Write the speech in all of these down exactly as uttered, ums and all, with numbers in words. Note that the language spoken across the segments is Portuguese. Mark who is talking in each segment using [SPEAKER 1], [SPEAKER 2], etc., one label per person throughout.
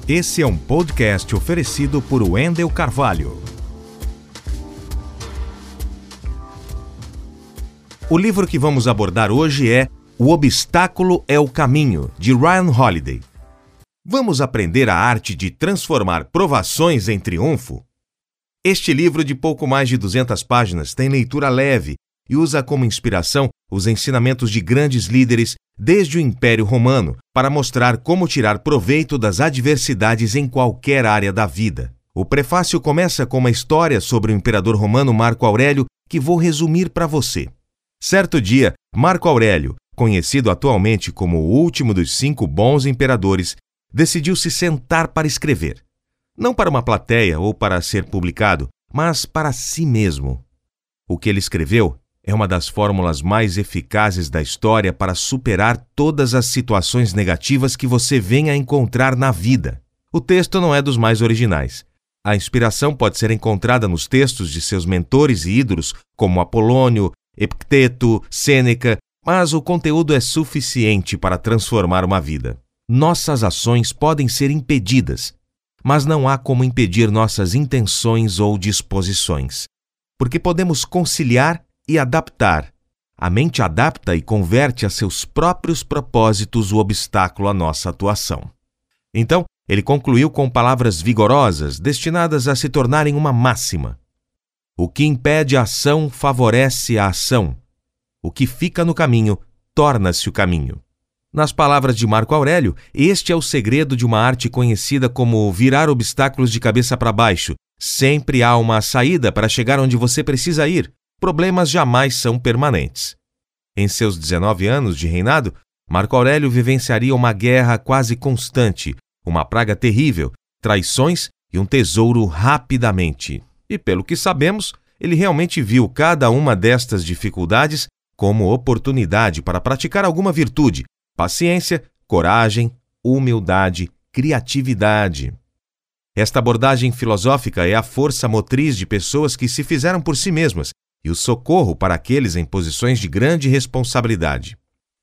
[SPEAKER 1] Esse é um podcast oferecido por Wendel Carvalho. O livro que vamos abordar hoje é O Obstáculo é o Caminho, de Ryan Holiday. Vamos aprender a arte de transformar provações em triunfo? Este livro de pouco mais de duzentas páginas tem leitura leve e usa como inspiração os ensinamentos de grandes líderes desde o Império Romano para mostrar como tirar proveito das adversidades em qualquer área da vida. O prefácio começa com uma história sobre o imperador romano Marco Aurélio que vou resumir para você. Certo dia, Marco Aurélio, conhecido atualmente como o último dos cinco bons imperadores, decidiu se sentar para escrever. Não para uma plateia ou para ser publicado, mas para si mesmo. O que ele escreveu é uma das fórmulas mais eficazes da história para superar todas as situações negativas que você venha a encontrar na vida. O texto não é dos mais originais. A inspiração pode ser encontrada nos textos de seus mentores e ídolos, como Apolônio, Epicteto, Sêneca, mas o conteúdo é suficiente para transformar uma vida. Nossas ações podem ser impedidas, mas não há como impedir nossas intenções ou disposições, porque podemos conciliar e adaptar. A mente adapta e converte a seus próprios propósitos o obstáculo à nossa atuação. Então, ele concluiu com palavras vigorosas, destinadas a se tornarem uma máxima. O que impede a ação favorece a ação. O que fica no caminho torna-se o caminho. Nas palavras de Marco Aurélio, este é o segredo de uma arte conhecida como virar obstáculos de cabeça para baixo. Sempre há uma saída para chegar onde você precisa ir. Problemas jamais são permanentes. Em seus dezenove anos de reinado, Marco Aurélio vivenciaria uma guerra quase constante, uma praga terrível, traições e um tesouro rapidamente. E pelo que sabemos, ele realmente viu cada uma destas dificuldades como oportunidade para praticar alguma virtude, paciência, coragem, humildade, criatividade. Esta abordagem filosófica é a força motriz de pessoas que se fizeram por si mesmas e o socorro para aqueles em posições de grande responsabilidade.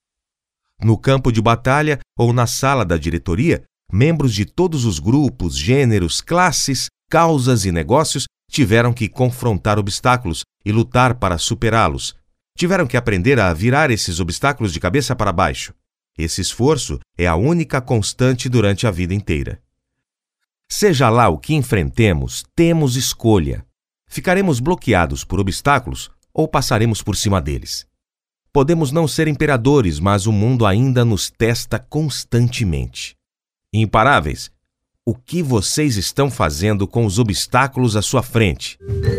[SPEAKER 1] No campo de batalha ou na sala da diretoria, membros de todos os grupos, gêneros, classes, causas e negócios tiveram que confrontar obstáculos e lutar para superá-los. Tiveram que aprender a virar esses obstáculos de cabeça para baixo. Esse esforço é a única constante durante a vida inteira. Seja lá o que enfrentemos, temos escolha. Ficaremos bloqueados por obstáculos ou passaremos por cima deles. Podemos não ser imperadores, mas o mundo ainda nos testa constantemente. Imparáveis, o que vocês estão fazendo com os obstáculos à sua frente?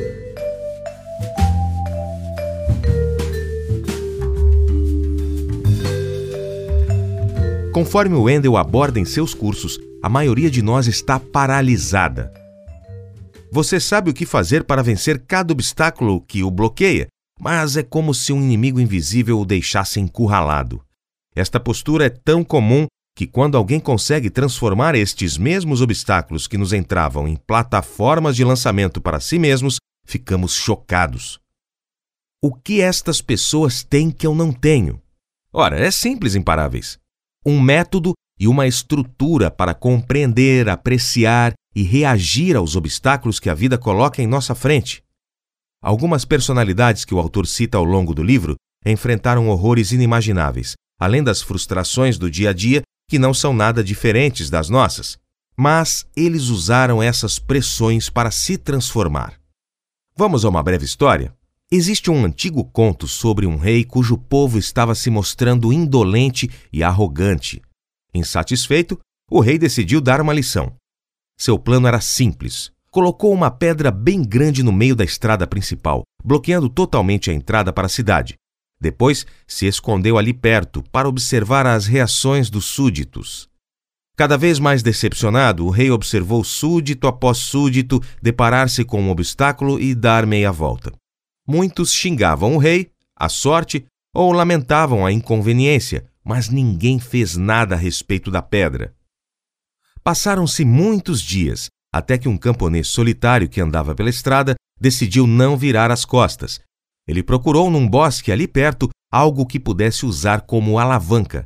[SPEAKER 1] Conforme o Wendel aborda em seus cursos, a maioria de nós está paralisada. Você sabe o que fazer para vencer cada obstáculo que o bloqueia, mas é como se um inimigo invisível o deixasse encurralado. Esta postura é tão comum que quando alguém consegue transformar estes mesmos obstáculos que nos entravam em plataformas de lançamento para si mesmos, ficamos chocados. O que estas pessoas têm que eu não tenho? Ora, é simples, imparáveis. Um método e uma estrutura para compreender, apreciar e reagir aos obstáculos que a vida coloca em nossa frente. Algumas personalidades que o autor cita ao longo do livro enfrentaram horrores inimagináveis, além das frustrações do dia a dia, que não são nada diferentes das nossas. Mas eles usaram essas pressões para se transformar. Vamos a uma breve história? Existe um antigo conto sobre um rei cujo povo estava se mostrando indolente e arrogante. Insatisfeito, o rei decidiu dar uma lição. Seu plano era simples. Colocou uma pedra bem grande no meio da estrada principal, bloqueando totalmente a entrada para a cidade. Depois, se escondeu ali perto para observar as reações dos súditos. Cada vez mais decepcionado, o rei observou súdito após súdito deparar-se com um obstáculo e dar meia volta. Muitos xingavam o rei, a sorte, ou lamentavam a inconveniência, mas ninguém fez nada a respeito da pedra. Passaram-se muitos dias, até que um camponês solitário que andava pela estrada decidiu não virar as costas. Ele procurou num bosque ali perto algo que pudesse usar como alavanca.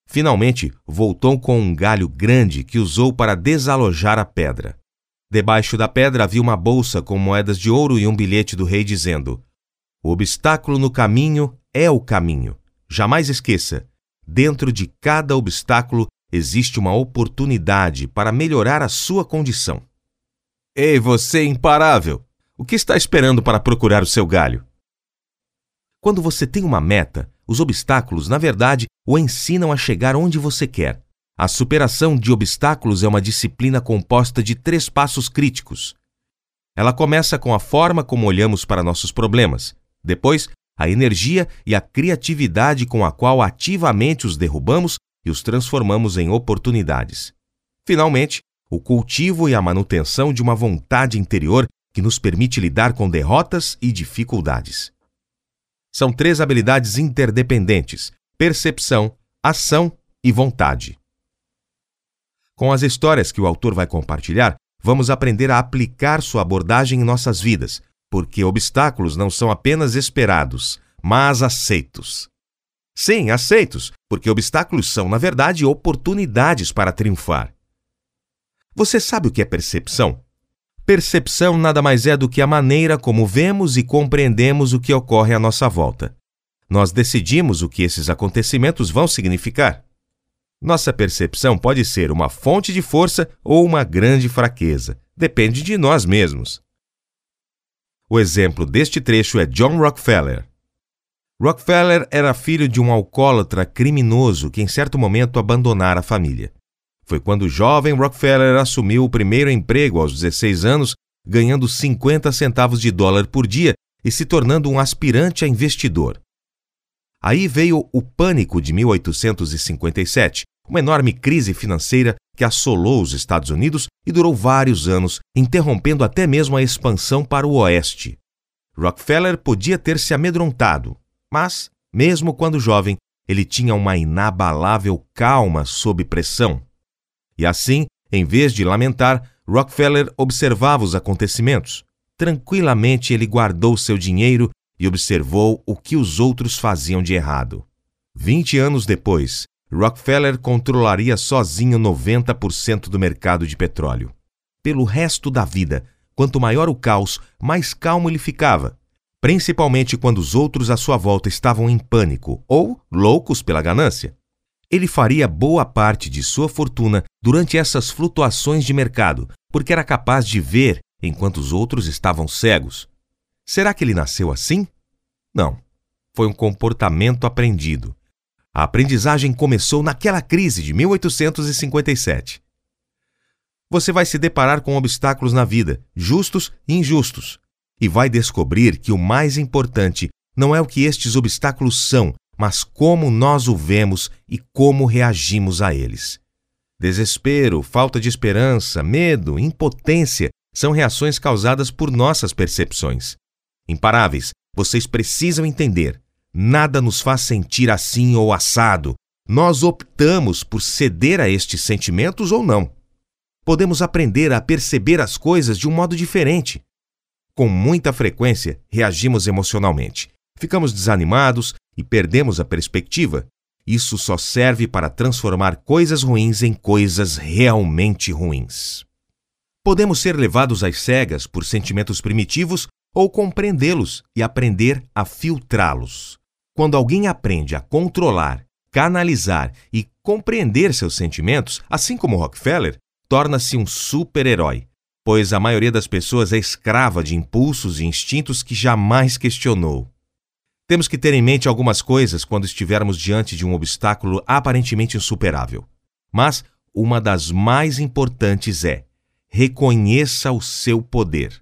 [SPEAKER 1] Finalmente, voltou com um galho grande que usou para desalojar a pedra. Debaixo da pedra havia uma bolsa com moedas de ouro e um bilhete do rei dizendo: "O obstáculo no caminho é o caminho. Jamais esqueça, dentro de cada obstáculo existe uma oportunidade para melhorar a sua condição." Ei, você imparável! O que está esperando para procurar o seu galho? Quando você tem uma meta, os obstáculos, na verdade, o ensinam a chegar onde você quer. A superação de obstáculos é uma disciplina composta de três passos críticos. Ela começa com a forma como olhamos para nossos problemas, depois, a energia e a criatividade com a qual ativamente os derrubamos e os transformamos em oportunidades. Finalmente, o cultivo e a manutenção de uma vontade interior que nos permite lidar com derrotas e dificuldades. São três habilidades interdependentes: percepção, ação e vontade. Com as histórias que o autor vai compartilhar, vamos aprender a aplicar sua abordagem em nossas vidas, porque obstáculos não são apenas esperados, mas aceitos. Sim, aceitos, porque obstáculos são, na verdade, oportunidades para triunfar. Você sabe o que é percepção? Percepção nada mais é do que a maneira como vemos e compreendemos o que ocorre à nossa volta. Nós decidimos o que esses acontecimentos vão significar. Nossa percepção pode ser uma fonte de força ou uma grande fraqueza. Depende de nós mesmos. O exemplo deste trecho é John Rockefeller. Rockefeller era filho de um alcoólatra criminoso que em certo momento abandonara a família. Foi quando o jovem Rockefeller assumiu o primeiro emprego aos dezesseis anos, ganhando cinquenta centavos de dólar por dia e se tornando um aspirante a investidor. Aí veio o Pânico de mil oitocentos e cinquenta e sete, uma enorme crise financeira que assolou os Estados Unidos e durou vários anos, interrompendo até mesmo a expansão para o oeste. Rockefeller podia ter se amedrontado, mas, mesmo quando jovem, ele tinha uma inabalável calma sob pressão. E assim, em vez de lamentar, Rockefeller observava os acontecimentos. Tranquilamente ele guardou seu dinheiro e observou o que os outros faziam de errado. Vinte anos depois, Rockefeller controlaria sozinho noventa por cento do mercado de petróleo. Pelo resto da vida, quanto maior o caos, mais calmo ele ficava, principalmente quando os outros à sua volta estavam em pânico ou loucos pela ganância. Ele faria boa parte de sua fortuna durante essas flutuações de mercado, porque era capaz de ver enquanto os outros estavam cegos. Será que ele nasceu assim? Não. Foi um comportamento aprendido. A aprendizagem começou naquela crise de mil oitocentos e cinquenta e sete. Você vai se deparar com obstáculos na vida, justos e injustos, e vai descobrir que o mais importante não é o que estes obstáculos são, mas como nós o vemos e como reagimos a eles. Desespero, falta de esperança, medo, impotência são reações causadas por nossas percepções. Imparáveis, vocês precisam entender. Nada nos faz sentir assim ou assado. Nós optamos por ceder a estes sentimentos ou não. Podemos aprender a perceber as coisas de um modo diferente. Com muita frequência, reagimos emocionalmente. Ficamos desanimados e perdemos a perspectiva. Isso só serve para transformar coisas ruins em coisas realmente ruins. Podemos ser levados às cegas por sentimentos primitivos ou compreendê-los e aprender a filtrá-los. Quando alguém aprende a controlar, canalizar e compreender seus sentimentos, assim como Rockefeller, torna-se um super-herói, pois a maioria das pessoas é escrava de impulsos e instintos que jamais questionou. Temos que ter em mente algumas coisas quando estivermos diante de um obstáculo aparentemente insuperável. Mas uma das mais importantes é: reconheça o seu poder.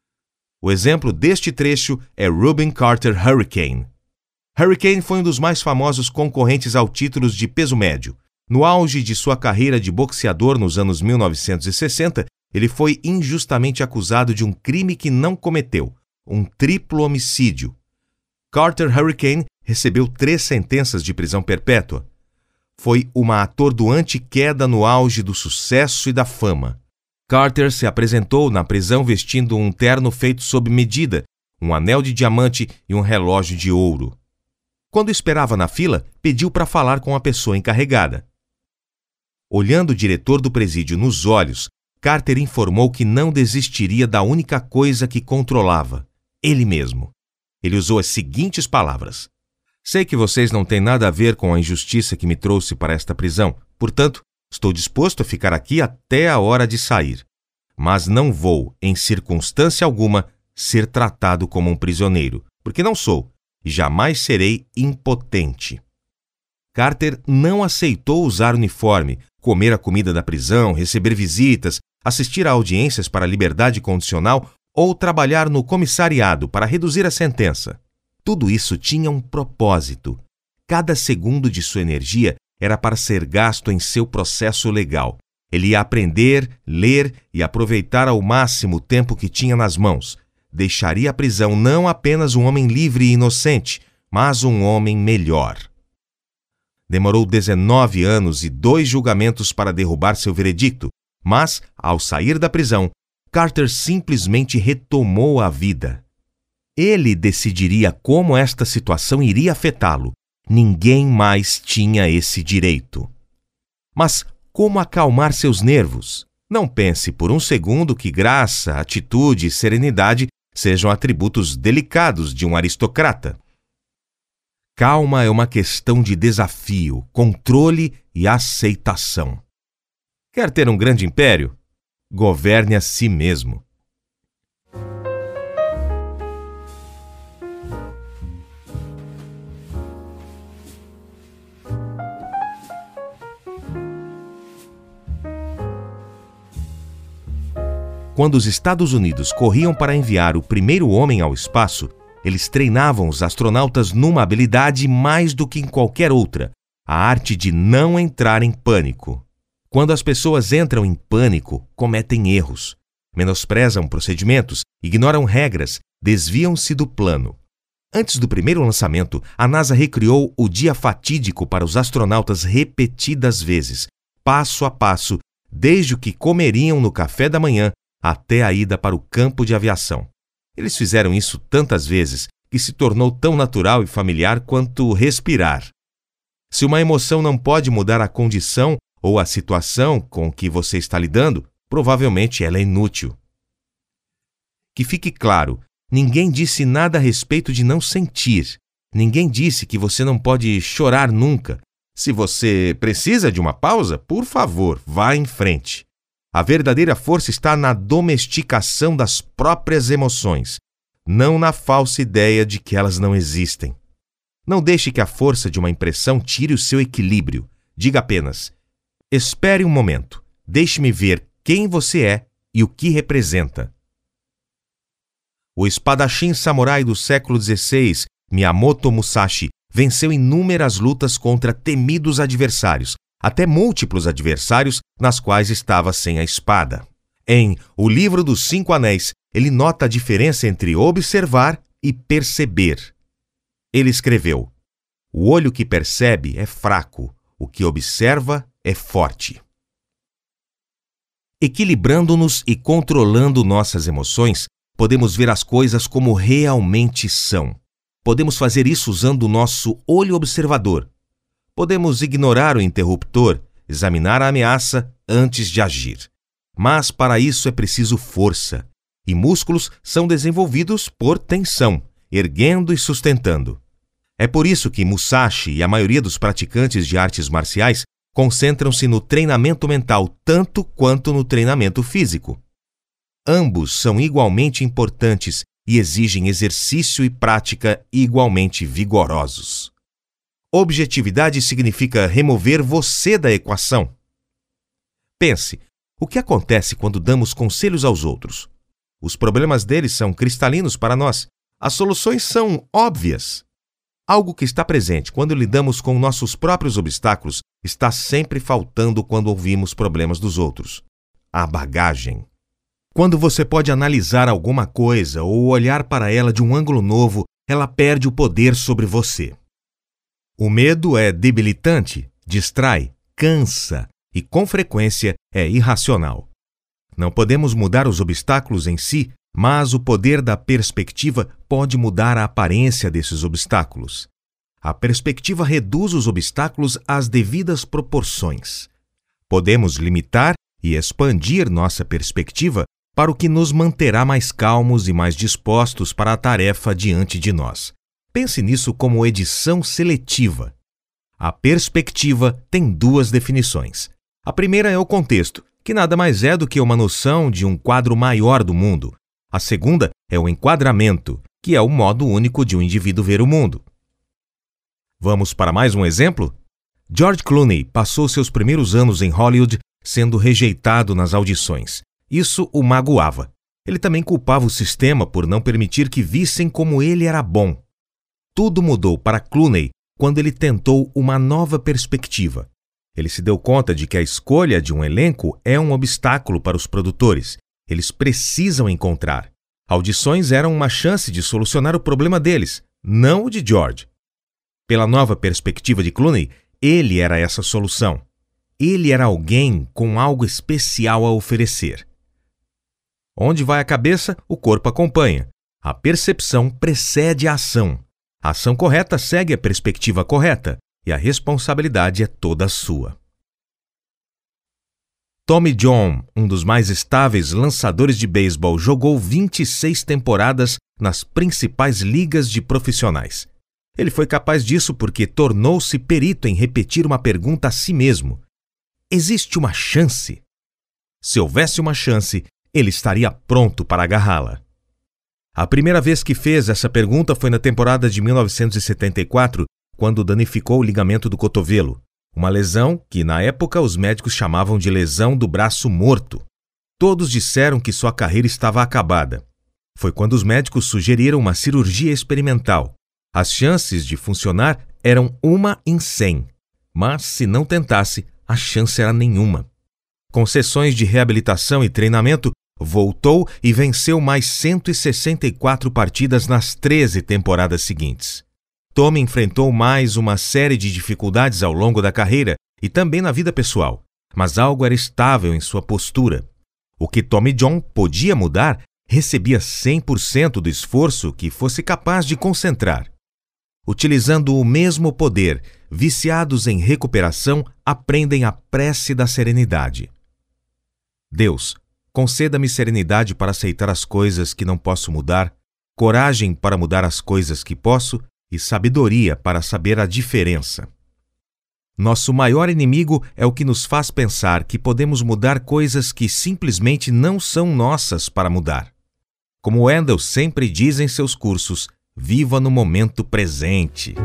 [SPEAKER 1] O exemplo deste trecho é Rubin Carter Hurricane. Hurricane foi um dos mais famosos concorrentes ao título de peso médio. No auge de sua carreira de boxeador nos anos mil novecentos e sessenta, ele foi injustamente acusado de um crime que não cometeu, um triplo homicídio. Carter Hurricane recebeu três sentenças de prisão perpétua. Foi uma atordoante queda no auge do sucesso e da fama. Carter se apresentou na prisão vestindo um terno feito sob medida, um anel de diamante e um relógio de ouro. Quando esperava na fila, pediu para falar com a pessoa encarregada. Olhando o diretor do presídio nos olhos, Carter informou que não desistiria da única coisa que controlava, ele mesmo. Ele usou as seguintes palavras: "Sei que vocês não têm nada a ver com a injustiça que me trouxe para esta prisão, portanto, estou disposto a ficar aqui até a hora de sair. Mas não vou, em circunstância alguma, ser tratado como um prisioneiro, porque não sou, e jamais serei impotente." Carter não aceitou usar uniforme, comer a comida da prisão, receber visitas, assistir a audiências para liberdade condicional ou trabalhar no comissariado para reduzir a sentença. Tudo isso tinha um propósito. Cada segundo de sua energia era para ser gasto em seu processo legal. Ele ia aprender, ler e aproveitar ao máximo o tempo que tinha nas mãos. Deixaria a prisão não apenas um homem livre e inocente, mas um homem melhor. Demorou dezenove anos e dois julgamentos para derrubar seu veredicto, mas, ao sair da prisão, Carter simplesmente retomou a vida. Ele decidiria como esta situação iria afetá-lo. Ninguém mais tinha esse direito. Mas como acalmar seus nervos? Não pense por um segundo que graça, atitude e serenidade sejam atributos delicados de um aristocrata. Calma é uma questão de desafio, controle e aceitação. Quer ter um grande império? Governe a si mesmo. Quando os Estados Unidos corriam para enviar o primeiro homem ao espaço, eles treinavam os astronautas numa habilidade mais do que em qualquer outra, a arte de não entrar em pânico. Quando as pessoas entram em pânico, cometem erros, menosprezam procedimentos, ignoram regras, desviam-se do plano. Antes do primeiro lançamento, a NASA recriou o dia fatídico para os astronautas repetidas vezes, passo a passo, desde o que comeriam no café da manhã até a ida para o campo de aviação. Eles fizeram isso tantas vezes que se tornou tão natural e familiar quanto respirar. Se uma emoção não pode mudar a condição ou a situação com que você está lidando, provavelmente ela é inútil. Que fique claro, ninguém disse nada a respeito de não sentir. Ninguém disse que você não pode chorar nunca. Se você precisa de uma pausa, por favor, vá em frente. A verdadeira força está na domesticação das próprias emoções, não na falsa ideia de que elas não existem. Não deixe que a força de uma impressão tire o seu equilíbrio. Diga apenas: espere um momento, deixe-me ver quem você é e o que representa. O espadachim samurai do século dezesseis, Miyamoto Musashi, venceu inúmeras lutas contra temidos adversários, até múltiplos adversários nas quais estava sem a espada. Em O Livro dos Cinco Anéis, ele nota a diferença entre observar e perceber. Ele escreveu: "O olho que percebe é fraco, o que observa é forte." Equilibrando-nos e controlando nossas emoções, podemos ver as coisas como realmente são. Podemos fazer isso usando o nosso olho observador. Podemos ignorar o interruptor, examinar a ameaça antes de agir. Mas para isso é preciso força, e músculos são desenvolvidos por tensão, erguendo e sustentando. É por isso que Musashi e a maioria dos praticantes de artes marciais concentram-se no treinamento mental tanto quanto no treinamento físico. Ambos são igualmente importantes e exigem exercício e prática igualmente vigorosos. Objetividade significa remover você da equação. Pense, o que acontece quando damos conselhos aos outros? Os problemas deles são cristalinos para nós. As soluções são óbvias. Algo que está presente quando lidamos com nossos próprios obstáculos está sempre faltando quando ouvimos problemas dos outros. A bagagem. Quando você pode analisar alguma coisa ou olhar para ela de um ângulo novo, ela perde o poder sobre você. O medo é debilitante, distrai, cansa e, com frequência, é irracional. Não podemos mudar os obstáculos em si, mas o poder da perspectiva pode mudar a aparência desses obstáculos. A perspectiva reduz os obstáculos às devidas proporções. Podemos limitar e expandir nossa perspectiva para o que nos manterá mais calmos e mais dispostos para a tarefa diante de nós. Pense nisso como edição seletiva. A perspectiva tem duas definições. A primeira é o contexto, que nada mais é do que uma noção de um quadro maior do mundo. A segunda é o enquadramento, que é o modo único de um indivíduo ver o mundo. Vamos para mais um exemplo? George Clooney passou seus primeiros anos em Hollywood sendo rejeitado nas audições. Isso o magoava. Ele também culpava o sistema por não permitir que vissem como ele era bom. Tudo mudou para Clooney quando ele tentou uma nova perspectiva. Ele se deu conta de que a escolha de um elenco é um obstáculo para os produtores. Eles precisam encontrar. Audições eram uma chance de solucionar o problema deles, não o de George. Pela nova perspectiva de Clooney, ele era essa solução. Ele era alguém com algo especial a oferecer. Onde vai a cabeça, o corpo acompanha. A percepção precede a ação. A ação correta segue a perspectiva correta e a responsabilidade é toda sua. Tommy John, um dos mais estáveis lançadores de beisebol, jogou vinte e seis temporadas nas principais ligas de profissionais. Ele foi capaz disso porque tornou-se perito em repetir uma pergunta a si mesmo. Existe uma chance? Se houvesse uma chance, ele estaria pronto para agarrá-la. A primeira vez que fez essa pergunta foi na temporada de mil novecentos e setenta e quatro, quando danificou o ligamento do cotovelo, uma lesão que, na época, os médicos chamavam de lesão do braço morto. Todos disseram que sua carreira estava acabada. Foi quando os médicos sugeriram uma cirurgia experimental. As chances de funcionar eram uma em cem, mas, se não tentasse, a chance era nenhuma. Com sessões de reabilitação e treinamento, voltou e venceu mais cento e sessenta e quatro partidas nas treze temporadas seguintes. Tommy enfrentou mais uma série de dificuldades ao longo da carreira e também na vida pessoal, mas algo era estável em sua postura. O que Tommy John podia mudar recebia cem por cento do esforço que fosse capaz de concentrar. Utilizando o mesmo poder, viciados em recuperação aprendem a prece da serenidade. Deus, conceda-me serenidade para aceitar as coisas que não posso mudar, coragem para mudar as coisas que posso e sabedoria para saber a diferença. Nosso maior inimigo é o que nos faz pensar que podemos mudar coisas que simplesmente não são nossas para mudar. Como Wendell sempre diz em seus cursos, viva no momento presente.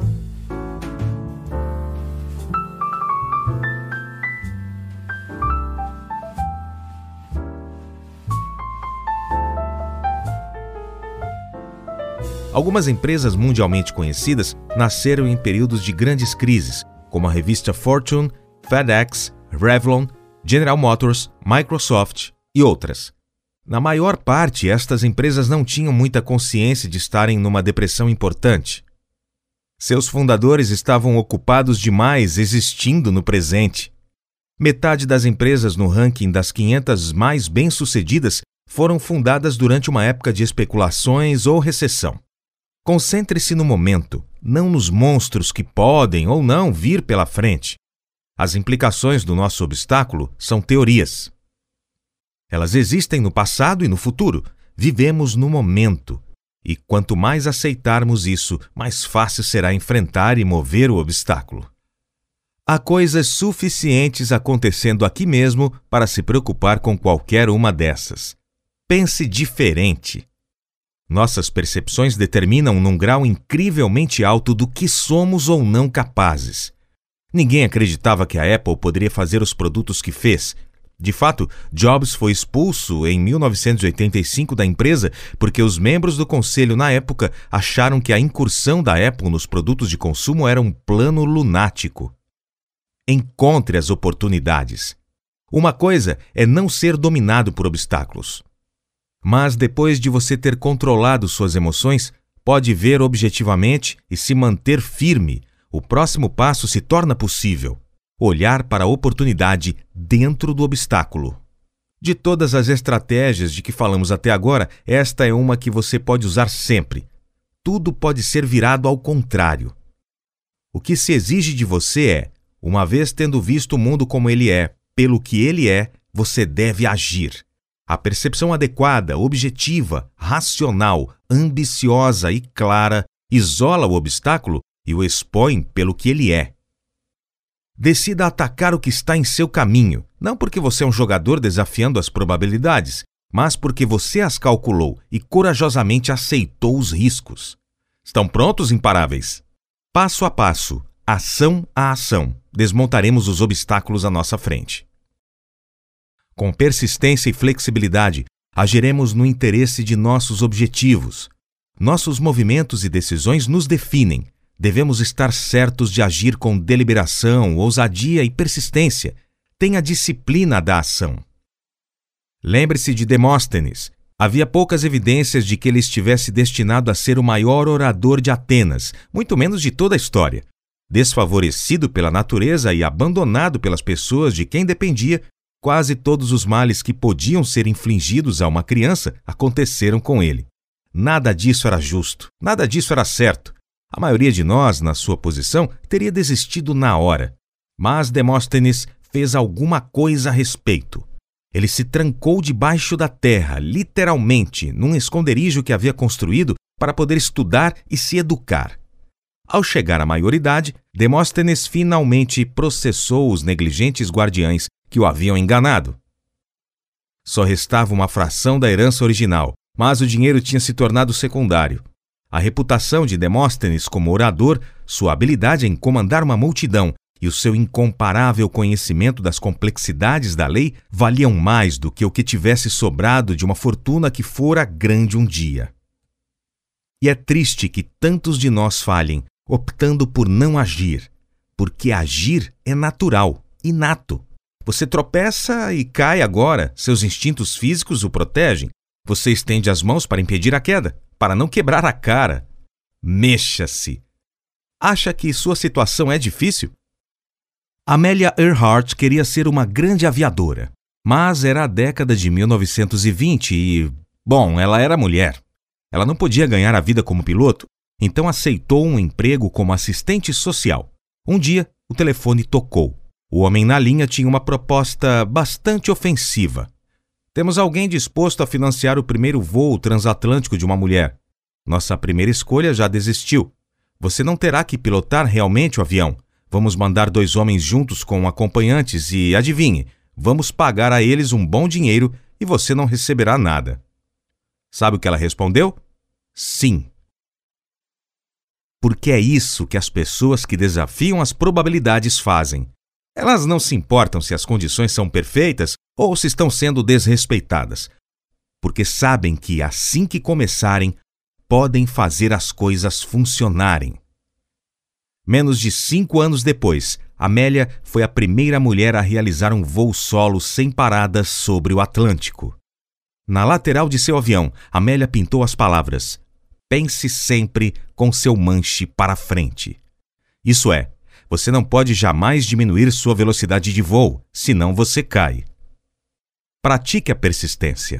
[SPEAKER 1] Algumas empresas mundialmente conhecidas nasceram em períodos de grandes crises, como a revista Fortune, FedEx, Revlon, General Motors, Microsoft e outras. Na maior parte, estas empresas não tinham muita consciência de estarem numa depressão importante. Seus fundadores estavam ocupados demais existindo no presente. Metade das empresas no ranking das quinhentas mais bem-sucedidas foram fundadas durante uma época de especulações ou recessão. Concentre-se no momento, não nos monstros que podem ou não vir pela frente. As implicações do nosso obstáculo são teorias. Elas existem no passado e no futuro. Vivemos no momento. E quanto mais aceitarmos isso, mais fácil será enfrentar e mover o obstáculo. Há coisas suficientes acontecendo aqui mesmo para se preocupar com qualquer uma dessas. Pense diferente. Nossas percepções determinam num grau incrivelmente alto do que somos ou não capazes. Ninguém acreditava que a Apple poderia fazer os produtos que fez. De fato, Jobs foi expulso em mil novecentos e oitenta e cinco da empresa porque os membros do conselho na época acharam que a incursão da Apple nos produtos de consumo era um plano lunático. Encontre as oportunidades. Uma coisa é não ser dominado por obstáculos. Mas depois de você ter controlado suas emoções, pode ver objetivamente e se manter firme. O próximo passo se torna possível. Olhar para a oportunidade dentro do obstáculo. De todas as estratégias de que falamos até agora, esta é uma que você pode usar sempre. Tudo pode ser virado ao contrário. O que se exige de você é, uma vez tendo visto o mundo como ele é, pelo que ele é, você deve agir. A percepção adequada, objetiva, racional, ambiciosa e clara isola o obstáculo e o expõe pelo que ele é. Decida atacar o que está em seu caminho, não porque você é um jogador desafiando as probabilidades, mas porque você as calculou e corajosamente aceitou os riscos. Estão prontos, imparáveis? Passo a passo, ação a ação, desmontaremos os obstáculos à nossa frente. Com persistência e flexibilidade, agiremos no interesse de nossos objetivos. Nossos movimentos e decisões nos definem. Devemos estar certos de agir com deliberação, ousadia e persistência. Tenha disciplina da ação. Lembre-se de Demóstenes. Havia poucas evidências de que ele estivesse destinado a ser o maior orador de Atenas, muito menos de toda a história. Desfavorecido pela natureza e abandonado pelas pessoas de quem dependia, quase todos os males que podiam ser infligidos a uma criança aconteceram com ele. Nada disso era justo, nada disso era certo. A maioria de nós, na sua posição, teria desistido na hora. Mas Demóstenes fez alguma coisa a respeito. Ele se trancou debaixo da terra, literalmente, num esconderijo que havia construído para poder estudar e se educar. Ao chegar à maioridade, Demóstenes finalmente processou os negligentes guardiães que o haviam enganado. Só restava uma fração da herança original, mas o dinheiro tinha se tornado secundário. A reputação de Demóstenes como orador, sua habilidade em comandar uma multidão e o seu incomparável conhecimento das complexidades da lei valiam mais do que o que tivesse sobrado de uma fortuna que fora grande um dia. E é triste que tantos de nós falhem, optando por não agir, porque agir é natural, inato. Você tropeça e cai agora, seus instintos físicos o protegem. Você estende as mãos para impedir a queda, para não quebrar a cara. Mexa-se. Acha que sua situação é difícil? Amelia Earhart queria ser uma grande aviadora, mas era a década de mil novecentos e vinte e, bom, ela era mulher. Ela não podia ganhar a vida como piloto, então aceitou um emprego como assistente social. Um dia, o telefone tocou. O homem na linha tinha uma proposta bastante ofensiva. Temos alguém disposto a financiar o primeiro voo transatlântico de uma mulher. Nossa primeira escolha já desistiu. Você não terá que pilotar realmente o avião. Vamos mandar dois homens juntos com acompanhantes e, adivinhe, vamos pagar a eles um bom dinheiro e você não receberá nada. Sabe o que ela respondeu? Sim. Porque é isso que as pessoas que desafiam as probabilidades fazem. Elas não se importam se as condições são perfeitas ou se estão sendo desrespeitadas, porque sabem que, assim que começarem, podem fazer as coisas funcionarem. Menos de cinco anos depois, Amélia foi a primeira mulher a realizar um voo solo sem paradas sobre o Atlântico. Na lateral de seu avião, Amélia pintou as palavras: pense sempre com seu manche para frente. Isso é, você não pode jamais diminuir sua velocidade de voo, senão você cai. Pratique a persistência.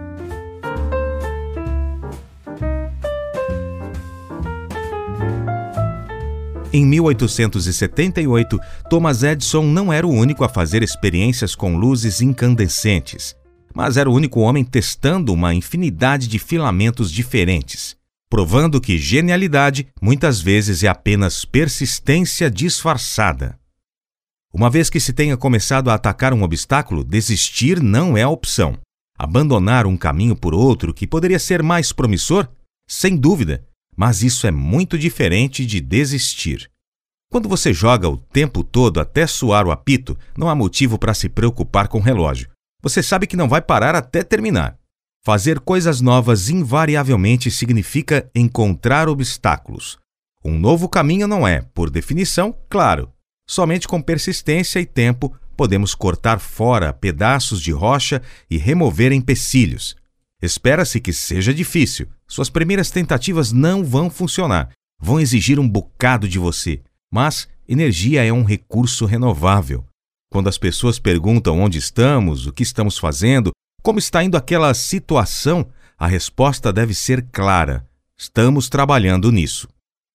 [SPEAKER 1] Em mil oitocentos e setenta e oito, Thomas Edison não era o único a fazer experiências com luzes incandescentes, mas era o único homem testando uma infinidade de filamentos diferentes, provando que genialidade muitas vezes é apenas persistência disfarçada. Uma vez que se tenha começado a atacar um obstáculo, desistir não é a opção. Abandonar um caminho por outro que poderia ser mais promissor? Sem dúvida, mas isso é muito diferente de desistir. Quando você joga o tempo todo até soar o apito, não há motivo para se preocupar com o relógio. Você sabe que não vai parar até terminar. Fazer coisas novas invariavelmente significa encontrar obstáculos. Um novo caminho não é, por definição, claro. Somente com persistência e tempo podemos cortar fora pedaços de rocha e remover empecilhos. Espera-se que seja difícil. Suas primeiras tentativas não vão funcionar. Vão exigir um bocado de você. Mas energia é um recurso renovável. Quando as pessoas perguntam onde estamos, o que estamos fazendo, como está indo aquela situação, a resposta deve ser clara. Estamos trabalhando nisso.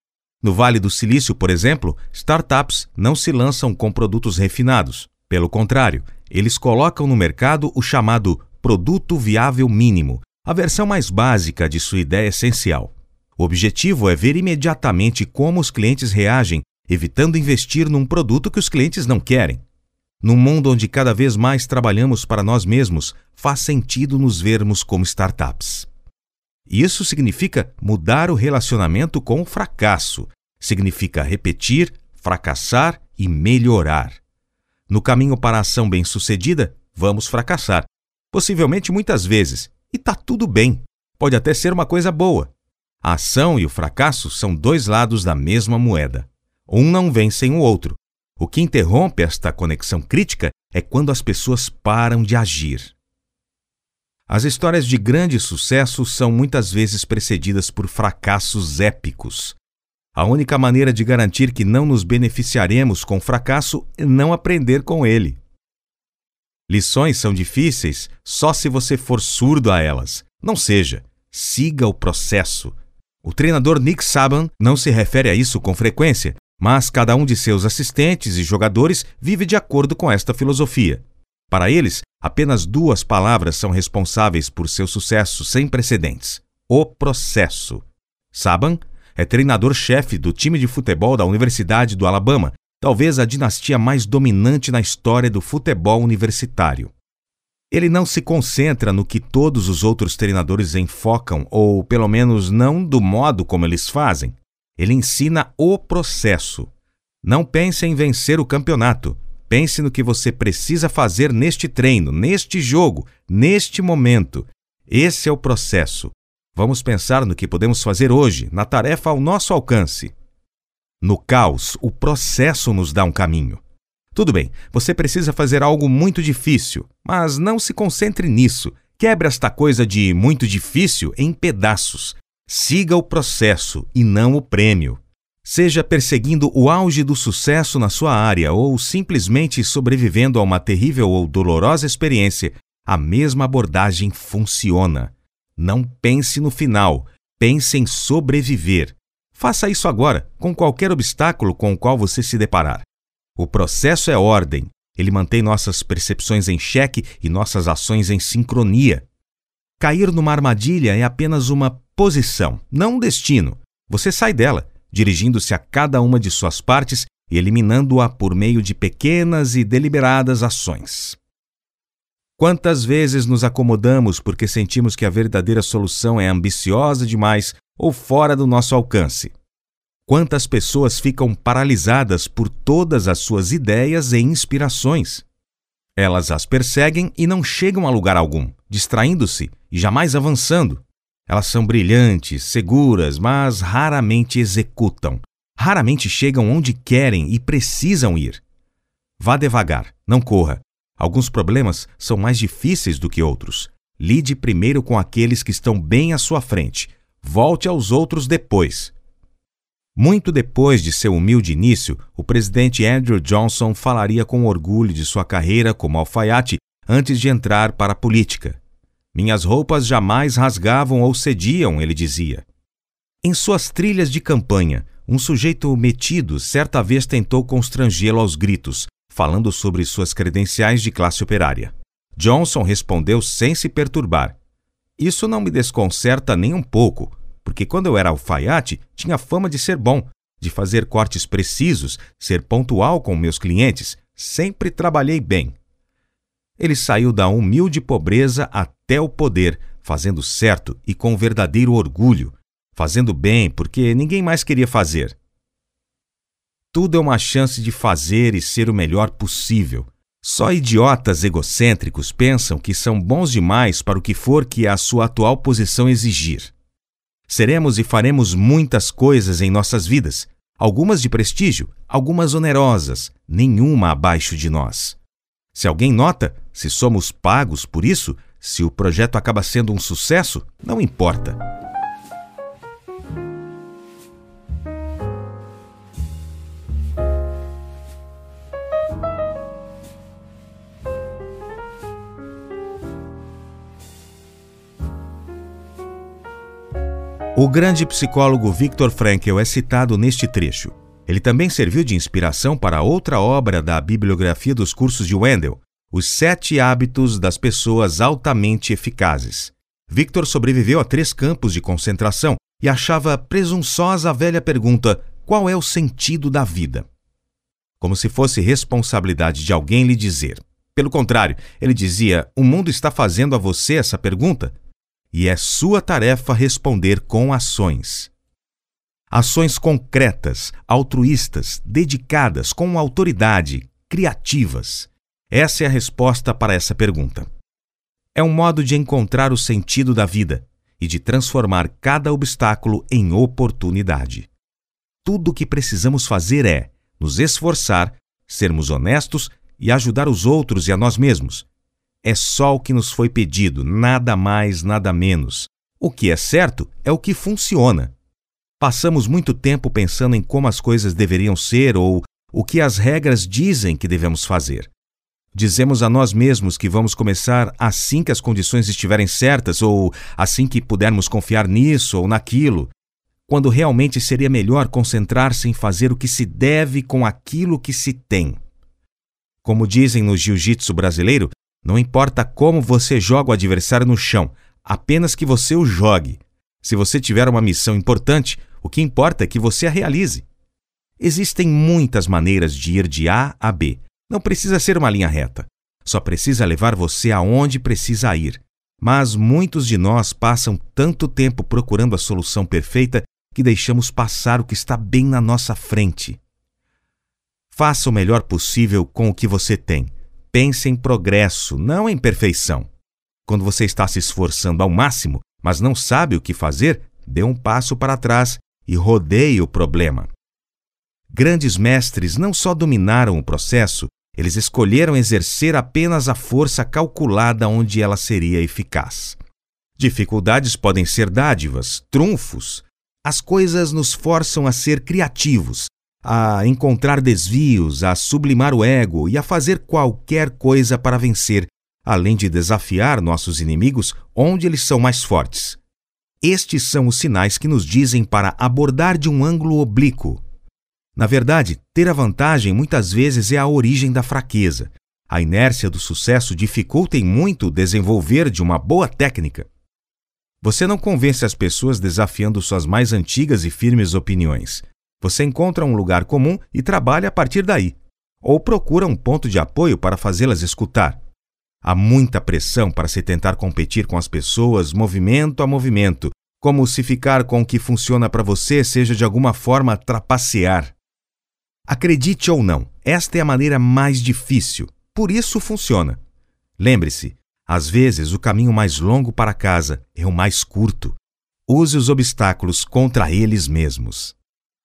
[SPEAKER 1] No Vale do Silício, por exemplo, startups não se lançam com produtos refinados. Pelo contrário, eles colocam no mercado o chamado produto viável mínimo, a versão mais básica de sua ideia essencial. O objetivo é ver imediatamente como os clientes reagem, evitando investir num produto que os clientes não querem. Num mundo onde cada vez mais trabalhamos para nós mesmos, faz sentido nos vermos como startups. Isso significa mudar o relacionamento com o fracasso. Significa repetir, fracassar e melhorar. No caminho para a ação bem-sucedida, vamos fracassar. Possivelmente muitas vezes. E tá tudo bem. Pode até ser uma coisa boa. A ação e o fracasso são dois lados da mesma moeda. Um não vem sem o outro. O que interrompe esta conexão crítica é quando as pessoas param de agir. As histórias de grande sucesso são muitas vezes precedidas por fracassos épicos. A única maneira de garantir que não nos beneficiaremos com o fracasso é não aprender com ele. Lições são difíceis só se você for surdo a elas. Não seja, siga o processo. O treinador Nick Saban não se refere a isso com frequência, mas cada um de seus assistentes e jogadores vive de acordo com esta filosofia. Para eles, apenas duas palavras são responsáveis por seu sucesso sem precedentes: o processo. Saban é treinador-chefe do time de futebol da Universidade do Alabama, talvez a dinastia mais dominante na história do futebol universitário. Ele não se concentra no que todos os outros treinadores enfocam, ou pelo menos não do modo como eles fazem. Ele ensina o processo. Não pense em vencer o campeonato. Pense no que você precisa fazer neste treino, neste jogo, neste momento. Esse é o processo. Vamos pensar no que podemos fazer hoje, na tarefa ao nosso alcance. No caos, o processo nos dá um caminho. Tudo bem, você precisa fazer algo muito difícil, mas não se concentre nisso. Quebre esta coisa de muito difícil em pedaços. Siga o processo e não o prêmio. Seja perseguindo o auge do sucesso na sua área ou simplesmente sobrevivendo a uma terrível ou dolorosa experiência, a mesma abordagem funciona. Não pense no final, pense em sobreviver. Faça isso agora, com qualquer obstáculo com o qual você se deparar. O processo é ordem. Ele mantém nossas percepções em xeque e nossas ações em sincronia. Cair numa armadilha é apenas uma posição, não um destino. Você sai dela, dirigindo-se a cada uma de suas partes e eliminando-a por meio de pequenas e deliberadas ações. Quantas vezes nos acomodamos porque sentimos que a verdadeira solução é ambiciosa demais ou fora do nosso alcance? Quantas pessoas ficam paralisadas por todas as suas ideias e inspirações? Elas as perseguem e não chegam a lugar algum, distraindo-se e jamais avançando. Elas são brilhantes, seguras, mas raramente executam. Raramente chegam onde querem e precisam ir. Vá devagar, não corra. Alguns problemas são mais difíceis do que outros. Lide primeiro com aqueles que estão bem à sua frente. Volte aos outros depois. Muito depois de seu humilde início, o presidente Andrew Johnson falaria com orgulho de sua carreira como alfaiate antes de entrar para a política. Minhas roupas jamais rasgavam ou cediam, ele dizia. Em suas trilhas de campanha, um sujeito metido certa vez tentou constrangê-lo aos gritos, falando sobre suas credenciais de classe operária. Johnson respondeu sem se perturbar. Isso não me desconcerta nem um pouco, porque quando eu era alfaiate, tinha fama de ser bom, de fazer cortes precisos, ser pontual com meus clientes, sempre trabalhei bem. Ele saiu da humilde pobreza até o poder, fazendo certo e com verdadeiro orgulho, fazendo bem porque ninguém mais queria fazer. Tudo é uma chance de fazer e ser o melhor possível. Só idiotas egocêntricos pensam que são bons demais para o que for que a sua atual posição exigir. Seremos e faremos muitas coisas em nossas vidas, algumas de prestígio, algumas onerosas, nenhuma abaixo de nós. Se alguém nota, se somos pagos por isso, se o projeto acaba sendo um sucesso, não importa. O grande psicólogo Viktor Frankl é citado neste trecho. Ele também serviu de inspiração para outra obra da bibliografia dos cursos de Wendell, Os Sete Hábitos das Pessoas Altamente Eficazes. Viktor sobreviveu a três campos de concentração e achava presunçosa a velha pergunta: qual é o sentido da vida? Como se fosse responsabilidade de alguém lhe dizer. Pelo contrário, ele dizia: o mundo está fazendo a você essa pergunta e é sua tarefa responder com ações. Ações concretas, altruístas, dedicadas, com autoridade, criativas. Essa é a resposta para essa pergunta. É um modo de encontrar o sentido da vida e de transformar cada obstáculo em oportunidade. Tudo o que precisamos fazer é nos esforçar, sermos honestos e ajudar os outros e a nós mesmos. É só o que nos foi pedido, nada mais, nada menos. O que é certo é o que funciona. Passamos muito tempo pensando em como as coisas deveriam ser ou o que as regras dizem que devemos fazer. Dizemos a nós mesmos que vamos começar assim que as condições estiverem certas ou assim que pudermos confiar nisso ou naquilo, quando realmente seria melhor concentrar-se em fazer o que se deve com aquilo que se tem. Como dizem no jiu-jitsu brasileiro, não importa como você joga o adversário no chão, apenas que você o jogue. Se você tiver uma missão importante, o que importa é que você a realize. Existem muitas maneiras de ir de A a B. Não precisa ser uma linha reta. Só precisa levar você aonde precisa ir. Mas muitos de nós passam tanto tempo procurando a solução perfeita que deixamos passar o que está bem na nossa frente. Faça o melhor possível com o que você tem. Pense em progresso, não em perfeição. Quando você está se esforçando ao máximo, mas não sabe o que fazer, dê um passo para trás e rodeie o problema. Grandes mestres não só dominaram o processo, eles escolheram exercer apenas a força calculada onde ela seria eficaz. Dificuldades podem ser dádivas, trunfos. As coisas nos forçam a ser criativos, a encontrar desvios, a sublimar o ego e a fazer qualquer coisa para vencer, além de desafiar nossos inimigos onde eles são mais fortes. Estes são os sinais que nos dizem para abordar de um ângulo oblíquo. Na verdade, ter a vantagem muitas vezes é a origem da fraqueza. A inércia do sucesso dificulta em muito o desenvolver de uma boa técnica. Você não convence as pessoas desafiando suas mais antigas e firmes opiniões. Você encontra um lugar comum e trabalha a partir daí. Ou procura um ponto de apoio para fazê-las escutar. Há muita pressão para se tentar competir com as pessoas movimento a movimento, como se ficar com o que funciona para você seja de alguma forma trapacear. Acredite ou não, esta é a maneira mais difícil, por isso funciona. Lembre-se, às vezes o caminho mais longo para casa é o mais curto. Use os obstáculos contra eles mesmos.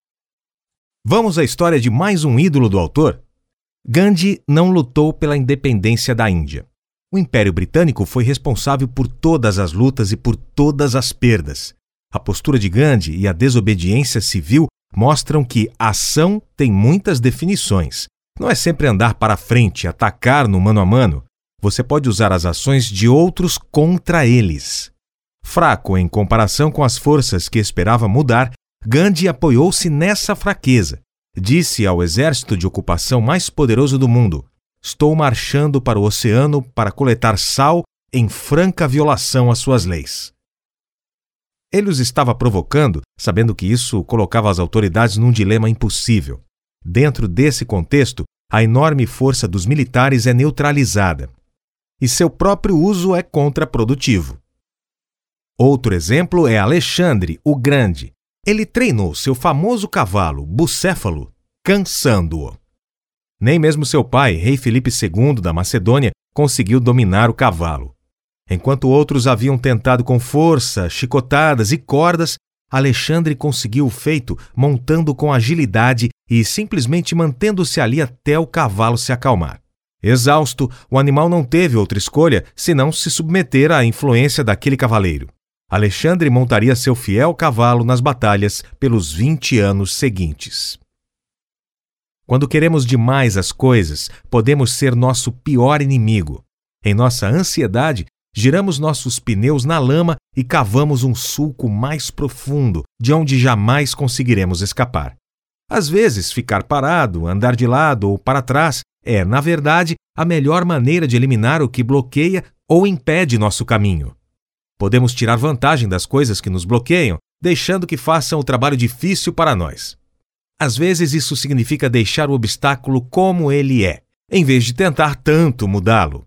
[SPEAKER 1] Vamos à história de mais um ídolo do autor? Gandhi não lutou pela independência da Índia. O Império Britânico foi responsável por todas as lutas e por todas as perdas. A postura de Gandhi e a desobediência civil mostram que a ação tem muitas definições. Não é sempre andar para frente, atacar no mano a mano. Você pode usar as ações de outros contra eles. Fraco em comparação com as forças que esperava mudar, Gandhi apoiou-se nessa fraqueza. Disse ao exército de ocupação mais poderoso do mundo: estou marchando para o oceano para coletar sal em franca violação às suas leis. Ele os estava provocando, sabendo que isso colocava as autoridades num dilema impossível. Dentro desse contexto, a enorme força dos militares é neutralizada, e seu próprio uso é contraprodutivo. Outro exemplo é Alexandre, o Grande. Ele treinou seu famoso cavalo, Bucéfalo, cansando-o. Nem mesmo seu pai, rei Filipe segundo da Macedônia, conseguiu dominar o cavalo. Enquanto outros haviam tentado com força, chicotadas e cordas, Alexandre conseguiu o feito montando com agilidade e simplesmente mantendo-se ali até o cavalo se acalmar. Exausto, o animal não teve outra escolha senão se submeter à influência daquele cavaleiro. Alexandre montaria seu fiel cavalo nas batalhas pelos vinte anos seguintes. Quando queremos demais as coisas, podemos ser nosso pior inimigo. Em nossa ansiedade, giramos nossos pneus na lama e cavamos um sulco mais profundo, de onde jamais conseguiremos escapar. Às vezes, ficar parado, andar de lado ou para trás é, na verdade, a melhor maneira de eliminar o que bloqueia ou impede nosso caminho. Podemos tirar vantagem das coisas que nos bloqueiam, deixando que façam o trabalho difícil para nós. Às vezes, isso significa deixar o obstáculo como ele é, em vez de tentar tanto mudá-lo.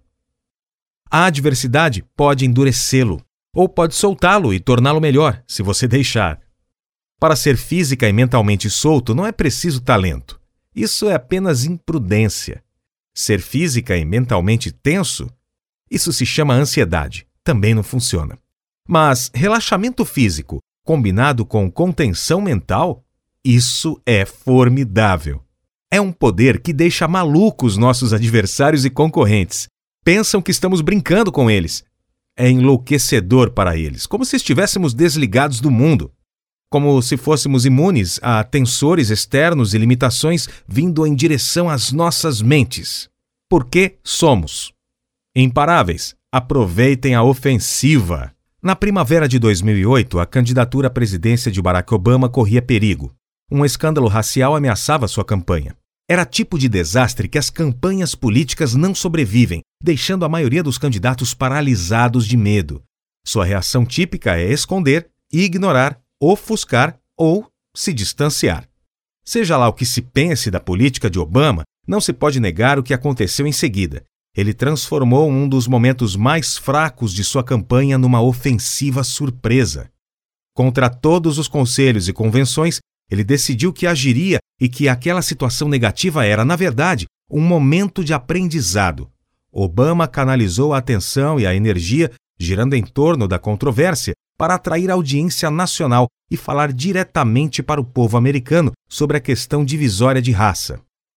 [SPEAKER 1] A adversidade pode endurecê-lo, ou pode soltá-lo e torná-lo melhor, se você deixar. Para ser física e mentalmente solto não é preciso talento. Isso é apenas imprudência. Ser física e mentalmente tenso? Isso se chama ansiedade. Também não funciona. Mas relaxamento físico, combinado com contenção mental, isso é formidável. É um poder que deixa malucos nossos adversários e concorrentes. Pensam que estamos brincando com eles. É enlouquecedor para eles, como se estivéssemos desligados do mundo. Como se fôssemos imunes a tensores externos e limitações vindo em direção às nossas mentes. Porque somos imparáveis. Aproveitem a ofensiva. Na primavera de dois mil e oito, a candidatura à presidência de Barack Obama corria perigo. Um escândalo racial ameaçava sua campanha. Era tipo de desastre que as campanhas políticas não sobrevivem, deixando a maioria dos candidatos paralisados de medo. Sua reação típica é esconder, ignorar, ofuscar ou se distanciar. Seja lá o que se pense da política de Obama, não se pode negar o que aconteceu em seguida. Ele transformou um dos momentos mais fracos de sua campanha numa ofensiva surpresa. Contra todos os conselhos e convenções, ele decidiu que agiria e que aquela situação negativa era, na verdade, um momento de aprendizado. Obama canalizou a atenção e a energia, girando em torno da controvérsia, para atrair a audiência nacional e falar diretamente para o povo americano sobre a questão divisória de raça.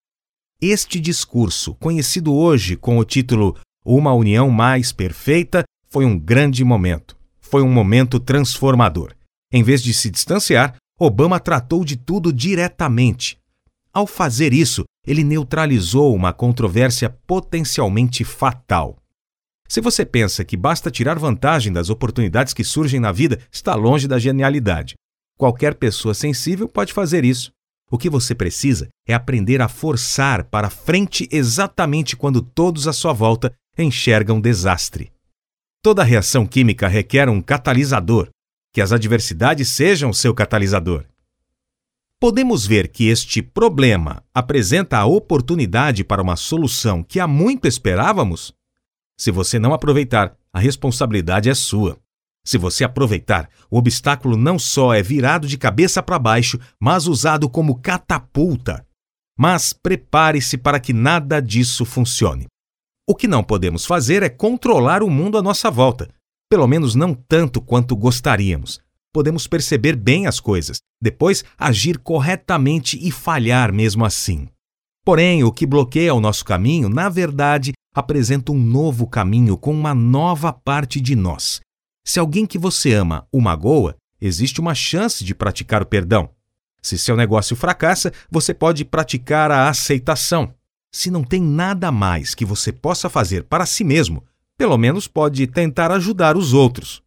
[SPEAKER 1] Este discurso, conhecido hoje com o título Uma União Mais Perfeita, foi um grande momento. Foi um momento transformador. Em vez de se distanciar, Obama tratou de tudo diretamente. Ao fazer isso, ele neutralizou uma controvérsia potencialmente fatal. Se você pensa que basta tirar vantagem das oportunidades que surgem na vida, está longe da genialidade. Qualquer pessoa sensível pode fazer isso. O que você precisa é aprender a forçar para frente exatamente quando todos à sua volta enxergam desastre. Toda reação química requer um catalisador. Que as adversidades sejam seu catalisador. Podemos ver que este problema apresenta a oportunidade para uma solução que há muito esperávamos? Se você não aproveitar, a responsabilidade é sua. Se você aproveitar, o obstáculo não só é virado de cabeça para baixo, mas usado como catapulta. Mas prepare-se para que nada disso funcione. O que não podemos fazer é controlar o mundo à nossa volta. Pelo menos não tanto quanto gostaríamos. Podemos perceber bem as coisas, depois agir corretamente e falhar mesmo assim. Porém, o que bloqueia o nosso caminho, na verdade, apresenta um novo caminho com uma nova parte de nós. Se alguém que você ama o magoa, existe uma chance de praticar o perdão. Se seu negócio fracassa, você pode praticar a aceitação. Se não tem nada mais que você possa fazer para si mesmo, pelo menos pode tentar ajudar os outros.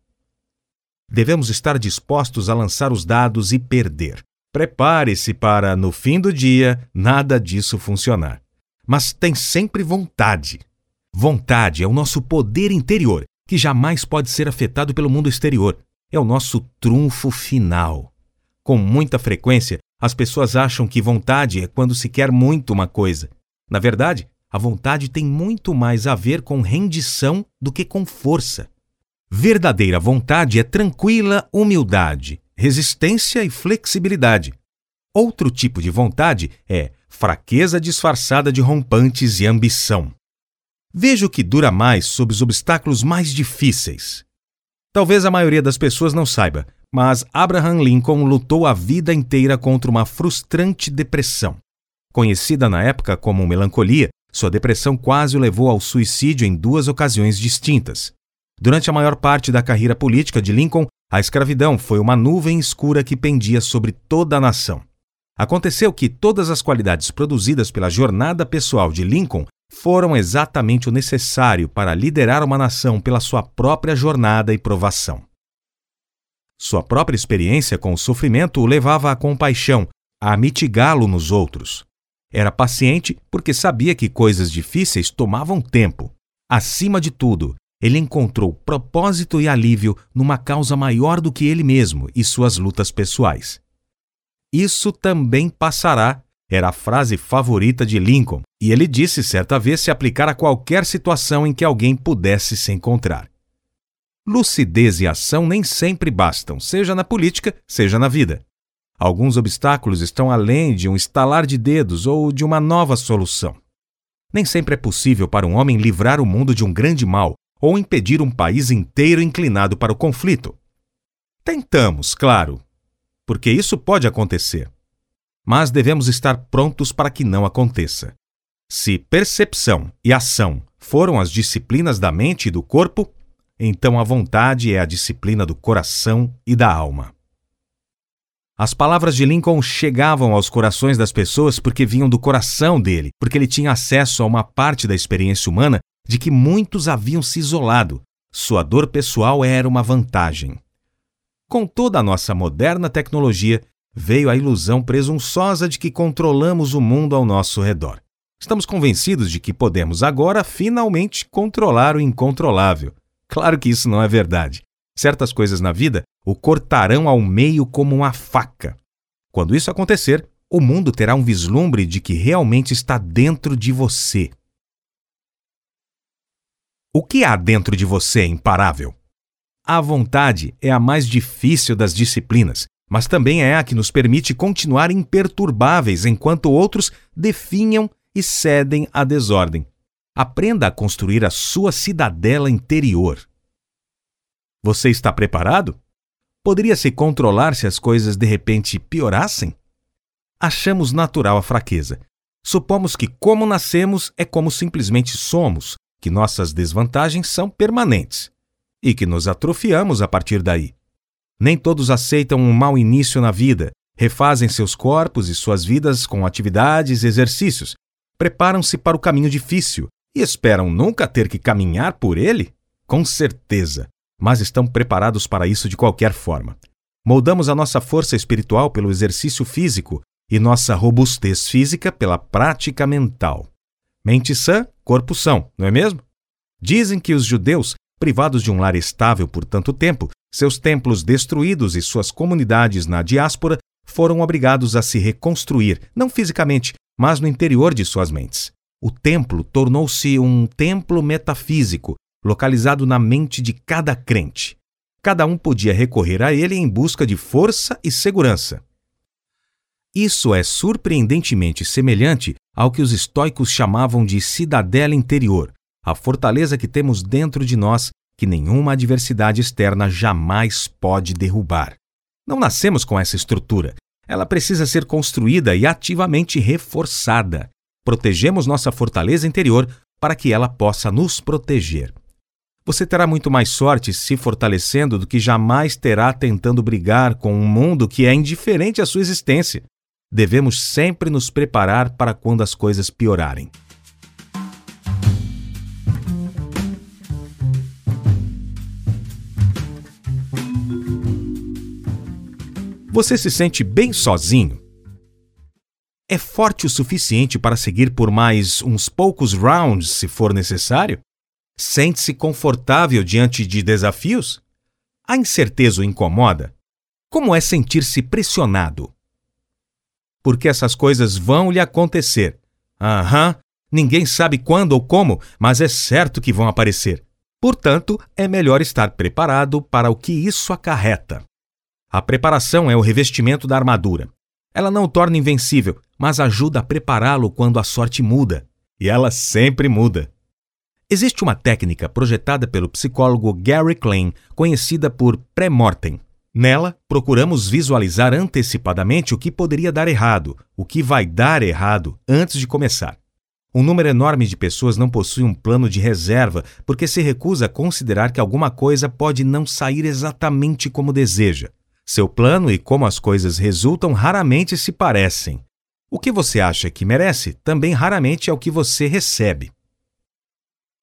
[SPEAKER 1] Devemos estar dispostos a lançar os dados e perder. Prepare-se para, no fim do dia, nada disso funcionar. Mas tem sempre vontade. Vontade é o nosso poder interior, que jamais pode ser afetado pelo mundo exterior. É o nosso trunfo final. Com muita frequência, as pessoas acham que vontade é quando se quer muito uma coisa. Na verdade, a vontade tem muito mais a ver com rendição do que com força. Verdadeira vontade é tranquila humildade, resistência e flexibilidade. Outro tipo de vontade é fraqueza disfarçada de rompantes e ambição. Veja o que dura mais sob os obstáculos mais difíceis. Talvez a maioria das pessoas não saiba, mas Abraham Lincoln lutou a vida inteira contra uma frustrante depressão. Conhecida na época como melancolia, sua depressão quase o levou ao suicídio em duas ocasiões distintas. Durante a maior parte da carreira política de Lincoln, a escravidão foi uma nuvem escura que pendia sobre toda a nação. Aconteceu que todas as qualidades produzidas pela jornada pessoal de Lincoln foram exatamente o necessário para liderar uma nação pela sua própria jornada e provação. Sua própria experiência com o sofrimento o levava à compaixão, a mitigá-lo nos outros. Era paciente porque sabia que coisas difíceis tomavam tempo. Acima de tudo, ele encontrou propósito e alívio numa causa maior do que ele mesmo e suas lutas pessoais. Isso também passará, era a frase favorita de Lincoln, e ele disse certa vez se aplicar a qualquer situação em que alguém pudesse se encontrar. Lucidez e ação nem sempre bastam, seja na política, seja na vida. Alguns obstáculos estão além de um estalar de dedos ou de uma nova solução. Nem sempre é possível para um homem livrar o mundo de um grande mal ou impedir um país inteiro inclinado para o conflito. Tentamos, claro, porque isso pode acontecer. Mas devemos estar prontos para que não aconteça. Se percepção e ação foram as disciplinas da mente e do corpo, então a vontade é a disciplina do coração e da alma. As palavras de Lincoln chegavam aos corações das pessoas porque vinham do coração dele, porque ele tinha acesso a uma parte da experiência humana de que muitos haviam se isolado. Sua dor pessoal era uma vantagem. Com toda a nossa moderna tecnologia, veio a ilusão presunçosa de que controlamos o mundo ao nosso redor. Estamos convencidos de que podemos agora finalmente controlar o incontrolável. Claro que isso não é verdade. Certas coisas na vida o cortarão ao meio como uma faca. Quando isso acontecer, o mundo terá um vislumbre de que realmente está dentro de você. O que há dentro de você é imparável? A vontade é a mais difícil das disciplinas, mas também é a que nos permite continuar imperturbáveis enquanto outros definham e cedem à desordem. Aprenda a construir a sua cidadela interior. Você está preparado? Poderia se controlar se as coisas de repente piorassem? Achamos natural a fraqueza. Supomos que como nascemos é como simplesmente somos, que nossas desvantagens são permanentes e que nos atrofiamos a partir daí. Nem todos aceitam um mau início na vida, refazem seus corpos e suas vidas com atividades e exercícios, preparam-se para o caminho difícil e esperam nunca ter que caminhar por ele? Com certeza, mas estão preparados para isso de qualquer forma. Moldamos a nossa força espiritual pelo exercício físico e nossa robustez física pela prática mental. Mente sã, corpo são, não é mesmo? Dizem que os judeus, privados de um lar estável por tanto tempo, seus templos destruídos e suas comunidades na diáspora foram obrigados a se reconstruir, não fisicamente, mas no interior de suas mentes. O templo tornou-se um templo metafísico, localizado na mente de cada crente. Cada um podia recorrer a ele em busca de força e segurança. Isso é surpreendentemente semelhante ao que os estoicos chamavam de cidadela interior, a fortaleza que temos dentro de nós que nenhuma adversidade externa jamais pode derrubar. Não nascemos com essa estrutura. Ela precisa ser construída e ativamente reforçada. Protegemos nossa fortaleza interior para que ela possa nos proteger. Você terá muito mais sorte se fortalecendo do que jamais terá tentando brigar com um mundo que é indiferente à sua existência. Devemos sempre nos preparar para quando as coisas piorarem. Você se sente bem sozinho? É forte o suficiente para seguir por mais uns poucos rounds, se for necessário? Sente-se confortável diante de desafios? A incerteza o incomoda? Como é sentir-se pressionado? Porque essas coisas vão lhe acontecer. Aham, ninguém sabe quando ou como, mas é certo que vão aparecer. Portanto, é melhor estar preparado para o que isso acarreta. A preparação é o revestimento da armadura. Ela não o torna invencível, mas ajuda a prepará-lo quando a sorte muda. E ela sempre muda. Existe uma técnica projetada pelo psicólogo Gary Klein, conhecida por pré-mortem. Nela, procuramos visualizar antecipadamente o que poderia dar errado, o que vai dar errado antes de começar. Um número enorme de pessoas não possui um plano de reserva porque se recusa a considerar que alguma coisa pode não sair exatamente como deseja. Seu plano e como as coisas resultam raramente se parecem. O que você acha que merece também raramente é o que você recebe.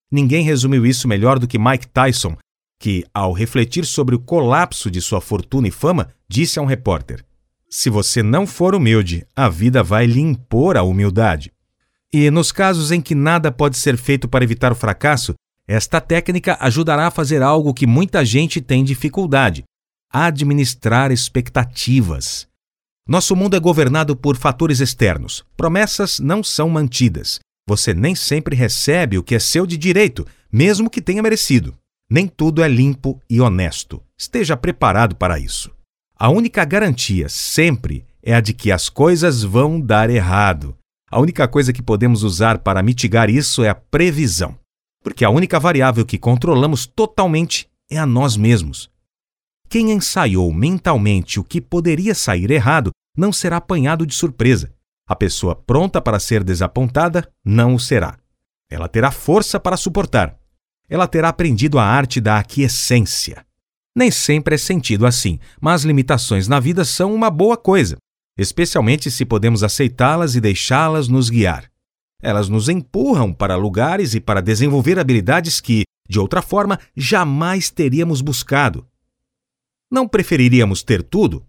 [SPEAKER 1] Ninguém resumiu isso melhor do que Mike Tyson, que, ao refletir sobre o colapso de sua fortuna e fama, disse a um repórter: "Se você não for humilde, a vida vai lhe impor a humildade." E nos casos em que nada pode ser feito para evitar o fracasso, esta técnica ajudará a fazer algo que muita gente tem dificuldade: administrar expectativas. Nosso mundo é governado por fatores externos. Promessas não são mantidas. Você nem sempre recebe o que é seu de direito, mesmo que tenha merecido. Nem tudo é limpo e honesto. Esteja preparado para isso. A única garantia, sempre, é a de que as coisas vão dar errado. A única coisa que podemos usar para mitigar isso é a previsão, porque a única variável que controlamos totalmente é a nós mesmos. Quem ensaiou mentalmente o que poderia sair errado não será apanhado de surpresa. A pessoa pronta para ser desapontada não o será. Ela terá força para suportar. Ela terá aprendido a arte da aquiescência. Nem sempre é sentido assim, mas limitações na vida são uma boa coisa, especialmente se podemos aceitá-las e deixá-las nos guiar. Elas nos empurram para lugares e para desenvolver habilidades que, de outra forma, jamais teríamos buscado. Não preferiríamos ter tudo?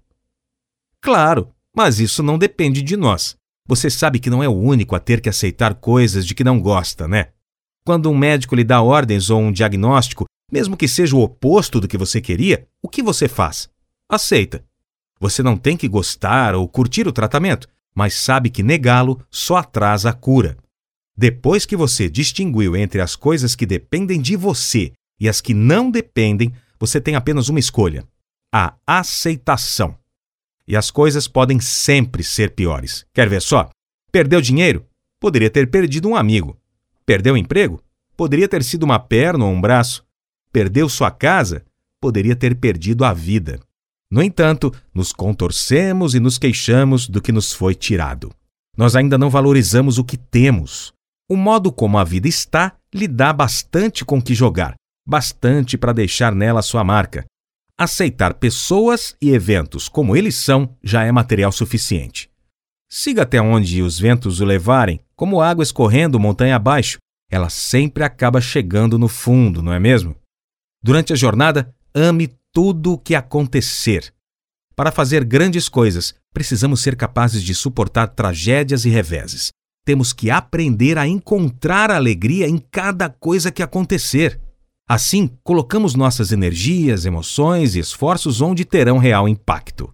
[SPEAKER 1] Claro, mas isso não depende de nós. Você sabe que não é o único a ter que aceitar coisas de que não gosta, né? Quando um médico lhe dá ordens ou um diagnóstico, mesmo que seja o oposto do que você queria, o que você faz? Aceita. Você não tem que gostar ou curtir o tratamento, mas sabe que negá-lo só atrasa a cura. Depois que você distinguiu entre as coisas que dependem de você e as que não dependem, você tem apenas uma escolha: a aceitação. E as coisas podem sempre ser piores. Quer ver só? Perdeu dinheiro? Poderia ter perdido um amigo. Perdeu emprego? Poderia ter sido uma perna ou um braço. Perdeu sua casa? Poderia ter perdido a vida. No entanto, nos contorcemos e nos queixamos do que nos foi tirado. Nós ainda não valorizamos o que temos. O modo como a vida está lhe dá bastante com que jogar, bastante para deixar nela sua marca. Aceitar pessoas e eventos como eles são já é material suficiente. Siga até onde os ventos o levarem, como água escorrendo montanha abaixo. Ela sempre acaba chegando no fundo, não é mesmo? Durante a jornada, ame tudo o que acontecer. Para fazer grandes coisas, precisamos ser capazes de suportar tragédias e reveses. Temos que aprender a encontrar alegria em cada coisa que acontecer. Assim, colocamos nossas energias, emoções e esforços onde terão real impacto.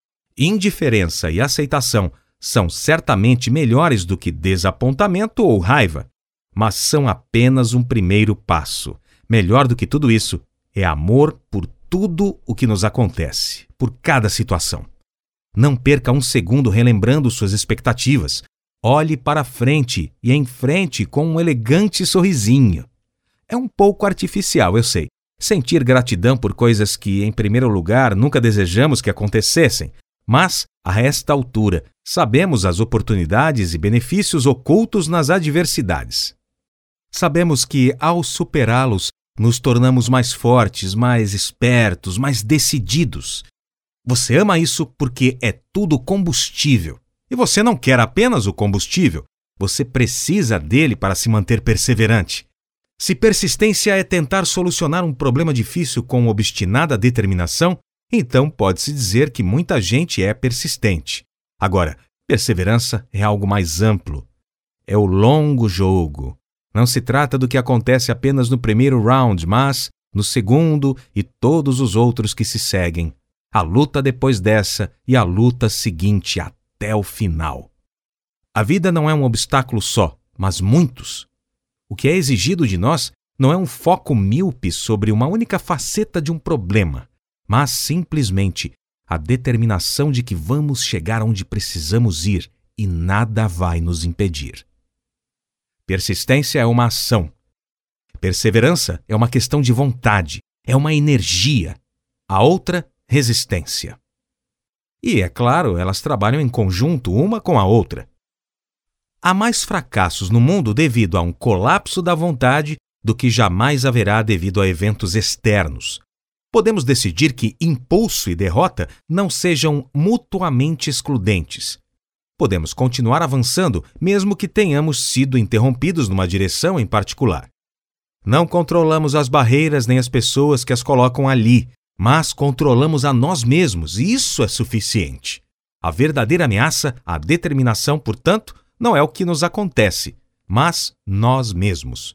[SPEAKER 1] Indiferença e aceitação são certamente melhores do que desapontamento ou raiva, mas são apenas um primeiro passo. Melhor do que tudo isso é amor por tudo o que nos acontece, por cada situação. Não perca um segundo relembrando suas expectativas. Olhe para frente e enfrente com um elegante sorrisinho. É um pouco artificial, eu sei. Sentir gratidão por coisas que, em primeiro lugar, nunca desejamos que acontecessem. Mas, a esta altura, sabemos as oportunidades e benefícios ocultos nas adversidades. Sabemos que, ao superá-los, nos tornamos mais fortes, mais espertos, mais decididos. Você ama isso porque é tudo combustível. E você não quer apenas o combustível, você precisa dele para se manter perseverante. Se persistência é tentar solucionar um problema difícil com obstinada determinação, então pode-se dizer que muita gente é persistente. Agora, perseverança é algo mais amplo. É o longo jogo. Não se trata do que acontece apenas no primeiro round, mas no segundo e todos os outros que se seguem. A luta depois dessa e a luta seguinte até o final. A vida não é um obstáculo só, mas muitos. O que é exigido de nós não é um foco míope sobre uma única faceta de um problema, mas simplesmente a determinação de que vamos chegar onde precisamos ir e nada vai nos impedir. Persistência é uma ação. Perseverança é uma questão de vontade, é uma energia. A outra, resistência. E, é claro, elas trabalham em conjunto uma com a outra. Há mais fracassos no mundo devido a um colapso da vontade do que jamais haverá devido a eventos externos. Podemos decidir que impulso e derrota não sejam mutuamente excludentes. Podemos continuar avançando, mesmo que tenhamos sido interrompidos numa direção em particular. Não controlamos as barreiras nem as pessoas que as colocam ali, mas controlamos a nós mesmos e isso é suficiente. A verdadeira ameaça, a determinação, portanto, não é o que nos acontece, mas nós mesmos.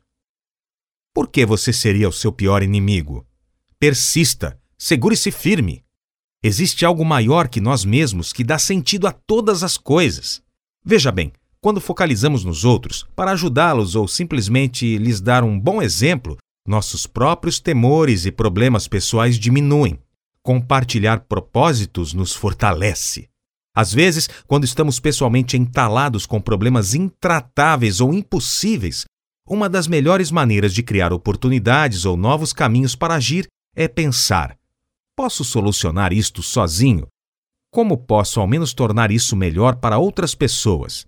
[SPEAKER 1] Por que você seria o seu pior inimigo? Persista, segure-se firme. Existe algo maior que nós mesmos que dá sentido a todas as coisas. Veja bem, quando focalizamos nos outros para ajudá-los ou simplesmente lhes dar um bom exemplo, nossos próprios temores e problemas pessoais diminuem. Compartilhar propósitos nos fortalece. Às vezes, quando estamos pessoalmente entalados com problemas intratáveis ou impossíveis, uma das melhores maneiras de criar oportunidades ou novos caminhos para agir é pensar: posso solucionar isto sozinho? Como posso ao menos tornar isso melhor para outras pessoas?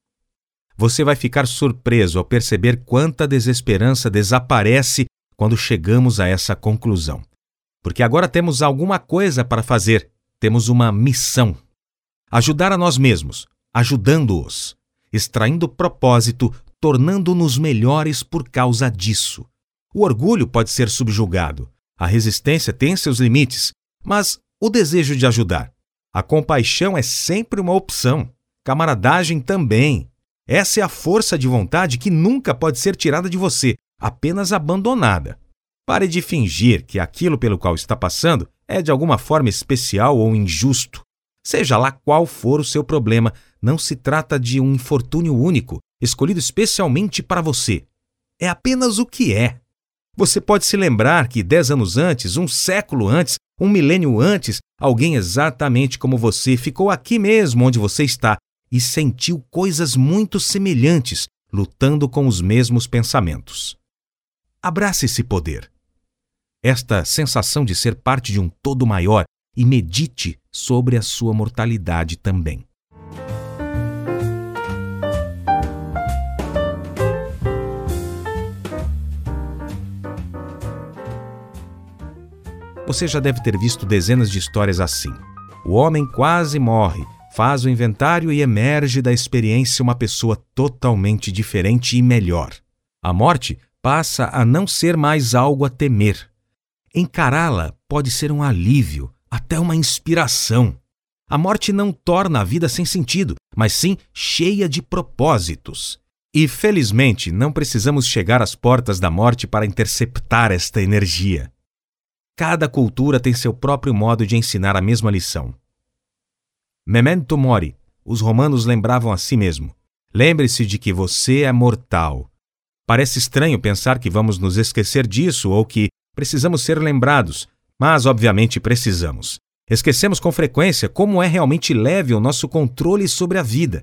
[SPEAKER 1] Você vai ficar surpreso ao perceber quanta desesperança desaparece quando chegamos a essa conclusão. Porque agora temos alguma coisa para fazer, temos uma missão. Ajudar a nós mesmos, ajudando-os, extraindo propósito, tornando-nos melhores por causa disso. O orgulho pode ser subjugado, a resistência tem seus limites, mas o desejo de ajudar. A compaixão é sempre uma opção, camaradagem também. Essa é a força de vontade que nunca pode ser tirada de você, apenas abandonada. Pare de fingir que aquilo pelo qual está passando é de alguma forma especial ou injusto. Seja lá qual for o seu problema, não se trata de um infortúnio único, escolhido especialmente para você. É apenas o que é. Você pode se lembrar que dez anos antes, um século antes, um milênio antes, alguém exatamente como você ficou aqui mesmo onde você está e sentiu coisas muito semelhantes, lutando com os mesmos pensamentos. Abrace esse poder. Esta sensação de ser parte de um todo maior e medite sobre a sua mortalidade também. Você já deve ter visto dezenas de histórias assim. O homem quase morre, faz o inventário e emerge da experiência uma pessoa totalmente diferente e melhor. A morte passa a não ser mais algo a temer. Encará-la pode ser um alívio, até uma inspiração. A morte não torna a vida sem sentido, mas sim cheia de propósitos. E, felizmente, não precisamos chegar às portas da morte para interceptar esta energia. Cada cultura tem seu próprio modo de ensinar a mesma lição. Memento mori, os romanos lembravam a si mesmo. Lembre-se de que você é mortal. Parece estranho pensar que vamos nos esquecer disso ou que precisamos ser lembrados, mas obviamente precisamos. Esquecemos com frequência como é realmente leve o nosso controle sobre a vida.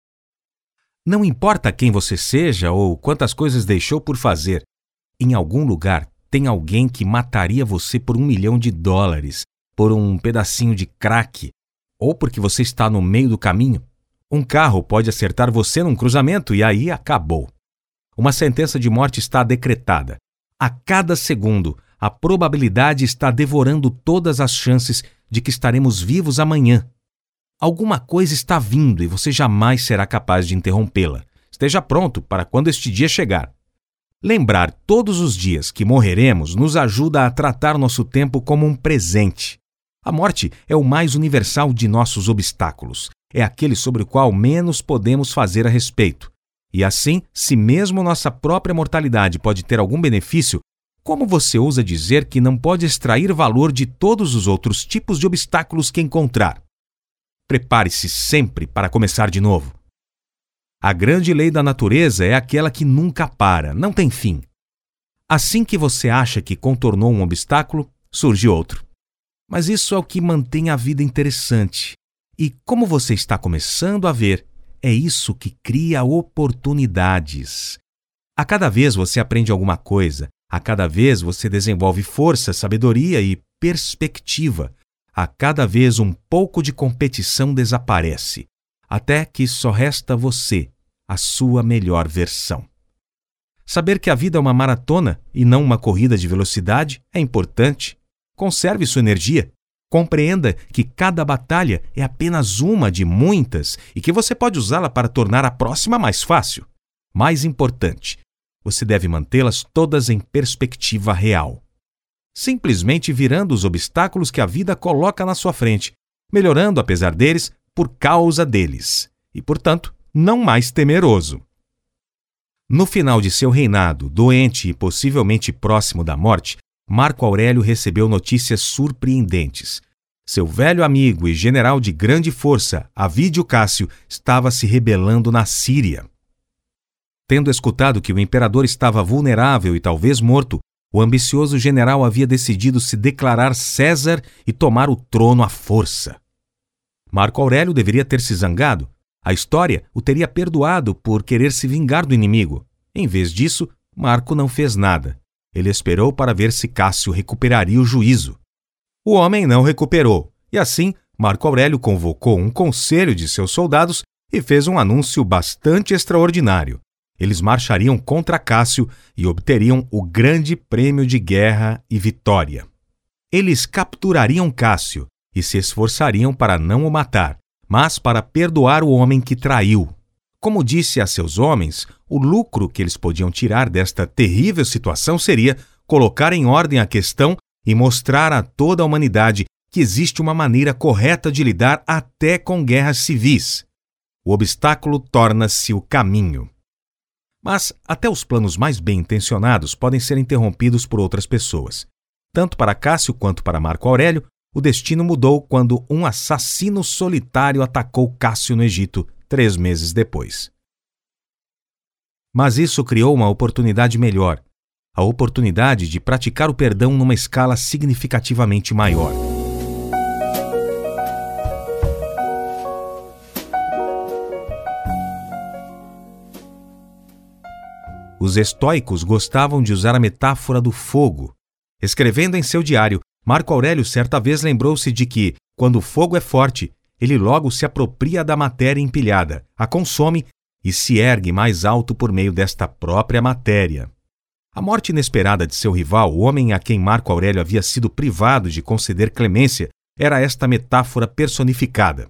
[SPEAKER 1] Não importa quem você seja ou quantas coisas deixou por fazer, em algum lugar tem alguém que mataria você por um milhão de dólares, por um pedacinho de crack, ou porque você está no meio do caminho. Um carro pode acertar você num cruzamento e aí acabou. Uma sentença de morte está decretada. A cada segundo, a probabilidade está devorando todas as chances de que estaremos vivos amanhã. Alguma coisa está vindo e você jamais será capaz de interrompê-la. Esteja pronto para quando este dia chegar. Lembrar todos os dias que morreremos nos ajuda a tratar nosso tempo como um presente. A morte é o mais universal de nossos obstáculos. É aquele sobre o qual menos podemos fazer a respeito. E assim, se mesmo nossa própria mortalidade pode ter algum benefício, como você ousa dizer que não pode extrair valor de todos os outros tipos de obstáculos que encontrar? Prepare-se sempre para começar de novo. A grande lei da natureza é aquela que nunca para, não tem fim. Assim que você acha que contornou um obstáculo, surge outro. Mas isso é o que mantém a vida interessante. E como você está começando a ver, é isso que cria oportunidades. A cada vez você aprende alguma coisa, a cada vez você desenvolve força, sabedoria e perspectiva. A cada vez um pouco de competição desaparece, até que só resta você, a sua melhor versão. Saber que a vida é uma maratona e não uma corrida de velocidade é importante. Conserve sua energia. Compreenda que cada batalha é apenas uma de muitas e que você pode usá-la para tornar a próxima mais fácil. Mais importante, você deve mantê-las todas em perspectiva real. Simplesmente virando os obstáculos que a vida coloca na sua frente, melhorando apesar deles por causa deles, e, portanto, não mais temeroso. No final de seu reinado, doente e possivelmente próximo da morte, Marco Aurélio recebeu notícias surpreendentes. Seu velho amigo e general de grande força, Avídio Cássio, estava se rebelando na Síria. Tendo escutado que o imperador estava vulnerável e talvez morto, o ambicioso general havia decidido se declarar César e tomar o trono à força. Marco Aurélio deveria ter se zangado. A história o teria perdoado por querer se vingar do inimigo. Em vez disso, Marco não fez nada. Ele esperou para ver se Cássio recuperaria o juízo. O homem não recuperou, e assim Marco Aurélio convocou um conselho de seus soldados e fez um anúncio bastante extraordinário. Eles marchariam contra Cássio e obteriam o grande prêmio de guerra e vitória. Eles capturariam Cássio e se esforçariam para não o matar, mas para perdoar o homem que traiu. Como disse a seus homens, o lucro que eles podiam tirar desta terrível situação seria colocar em ordem a questão e mostrar a toda a humanidade que existe uma maneira correta de lidar até com guerras civis. O obstáculo torna-se o caminho. Mas até os planos mais bem intencionados podem ser interrompidos por outras pessoas. Tanto para Cássio quanto para Marco Aurélio, o destino mudou quando um assassino solitário atacou Cássio no Egito, três meses depois. Mas isso criou uma oportunidade melhor, a oportunidade de praticar o perdão numa escala significativamente maior. Os estoicos gostavam de usar a metáfora do fogo. Escrevendo em seu diário, Marco Aurélio certa vez lembrou-se de que, quando o fogo é forte, ele logo se apropria da matéria empilhada, a consome e se ergue mais alto por meio desta própria matéria. A morte inesperada de seu rival, o homem a quem Marco Aurélio havia sido privado de conceder clemência, era esta metáfora personificada.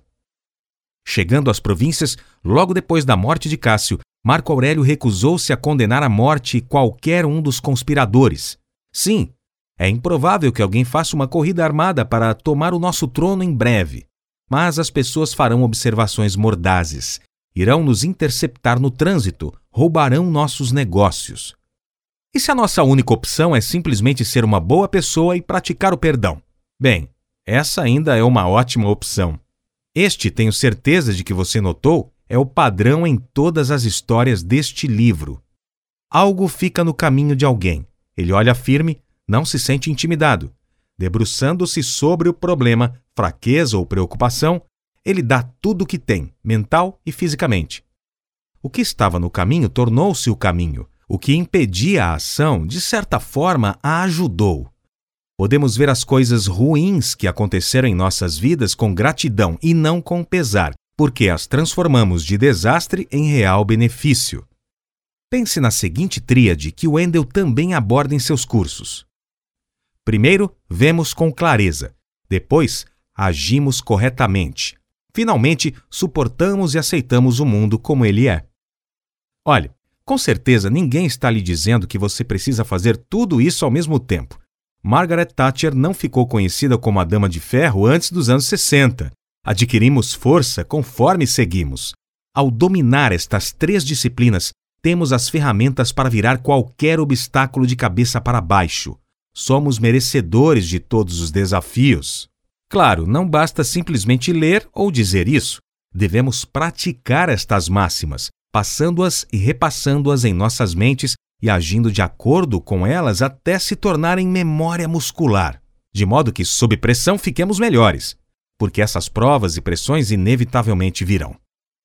[SPEAKER 1] Chegando às províncias, logo depois da morte de Cássio, Marco Aurélio recusou-se a condenar à morte qualquer um dos conspiradores. Sim, é improvável que alguém faça uma corrida armada para tomar o nosso trono em breve. Mas as pessoas farão observações mordazes, irão nos interceptar no trânsito, roubarão nossos negócios. E se a nossa única opção é simplesmente ser uma boa pessoa e praticar o perdão? Bem, essa ainda é uma ótima opção. Este, tenho certeza de que você notou, é o padrão em todas as histórias deste livro. Algo fica no caminho de alguém. Ele olha firme, não se sente intimidado. Debruçando-se sobre o problema, fraqueza ou preocupação, ele dá tudo o que tem, mental e fisicamente. O que estava no caminho tornou-se o caminho. O que impedia a ação, de certa forma, a ajudou. Podemos ver as coisas ruins que aconteceram em nossas vidas com gratidão e não com pesar, porque as transformamos de desastre em real benefício. Pense na seguinte tríade que Wendell também aborda em seus cursos. Primeiro, vemos com clareza. Depois, agimos corretamente. Finalmente, suportamos e aceitamos o mundo como ele é. Olhe, com certeza ninguém está lhe dizendo que você precisa fazer tudo isso ao mesmo tempo. Margaret Thatcher não ficou conhecida como a Dama de Ferro antes dos anos sessenta. Adquirimos força conforme seguimos. Ao dominar estas três disciplinas, temos as ferramentas para virar qualquer obstáculo de cabeça para baixo. Somos merecedores de todos os desafios. Claro, não basta simplesmente ler ou dizer isso. Devemos praticar estas máximas, passando-as e repassando-as em nossas mentes e agindo de acordo com elas até se tornarem memória muscular, de modo que, sob pressão, fiquemos melhores, porque essas provas e pressões inevitavelmente virão.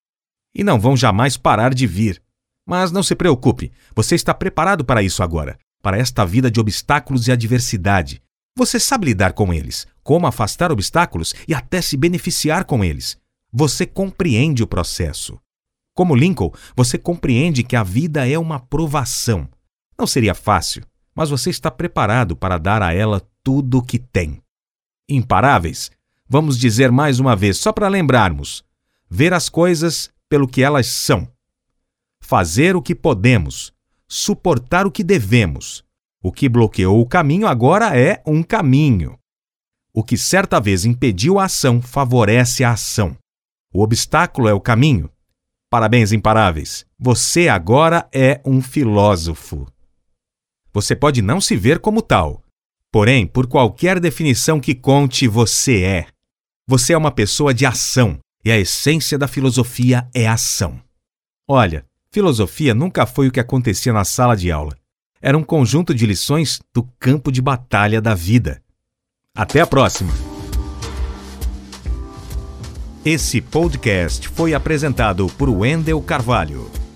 [SPEAKER 1] E não vão jamais parar de vir. Mas não se preocupe, você está preparado para isso agora, para esta vida de obstáculos e adversidade. Você sabe lidar com eles, como afastar obstáculos e até se beneficiar com eles. Você compreende o processo. Como Lincoln, você compreende que a vida é uma provação. Não seria fácil, mas você está preparado para dar a ela tudo o que tem. Imparáveis? Vamos dizer mais uma vez, só para lembrarmos. Ver as coisas pelo que elas são. Fazer o que podemos. suportar o que devemos. O que bloqueou o caminho agora é um caminho. O que certa vez impediu a ação favorece a ação. O obstáculo é o caminho. Parabéns, imparáveis! Você agora é um filósofo. Você pode não se ver como tal. Porém, por qualquer definição que conte, você é. Você é uma pessoa de ação, e a essência da filosofia é ação. Olha, filosofia nunca foi o que acontecia na sala de aula. Era um conjunto de lições do campo de batalha da vida. Até a próxima! Esse podcast foi apresentado por Wendel Carvalho.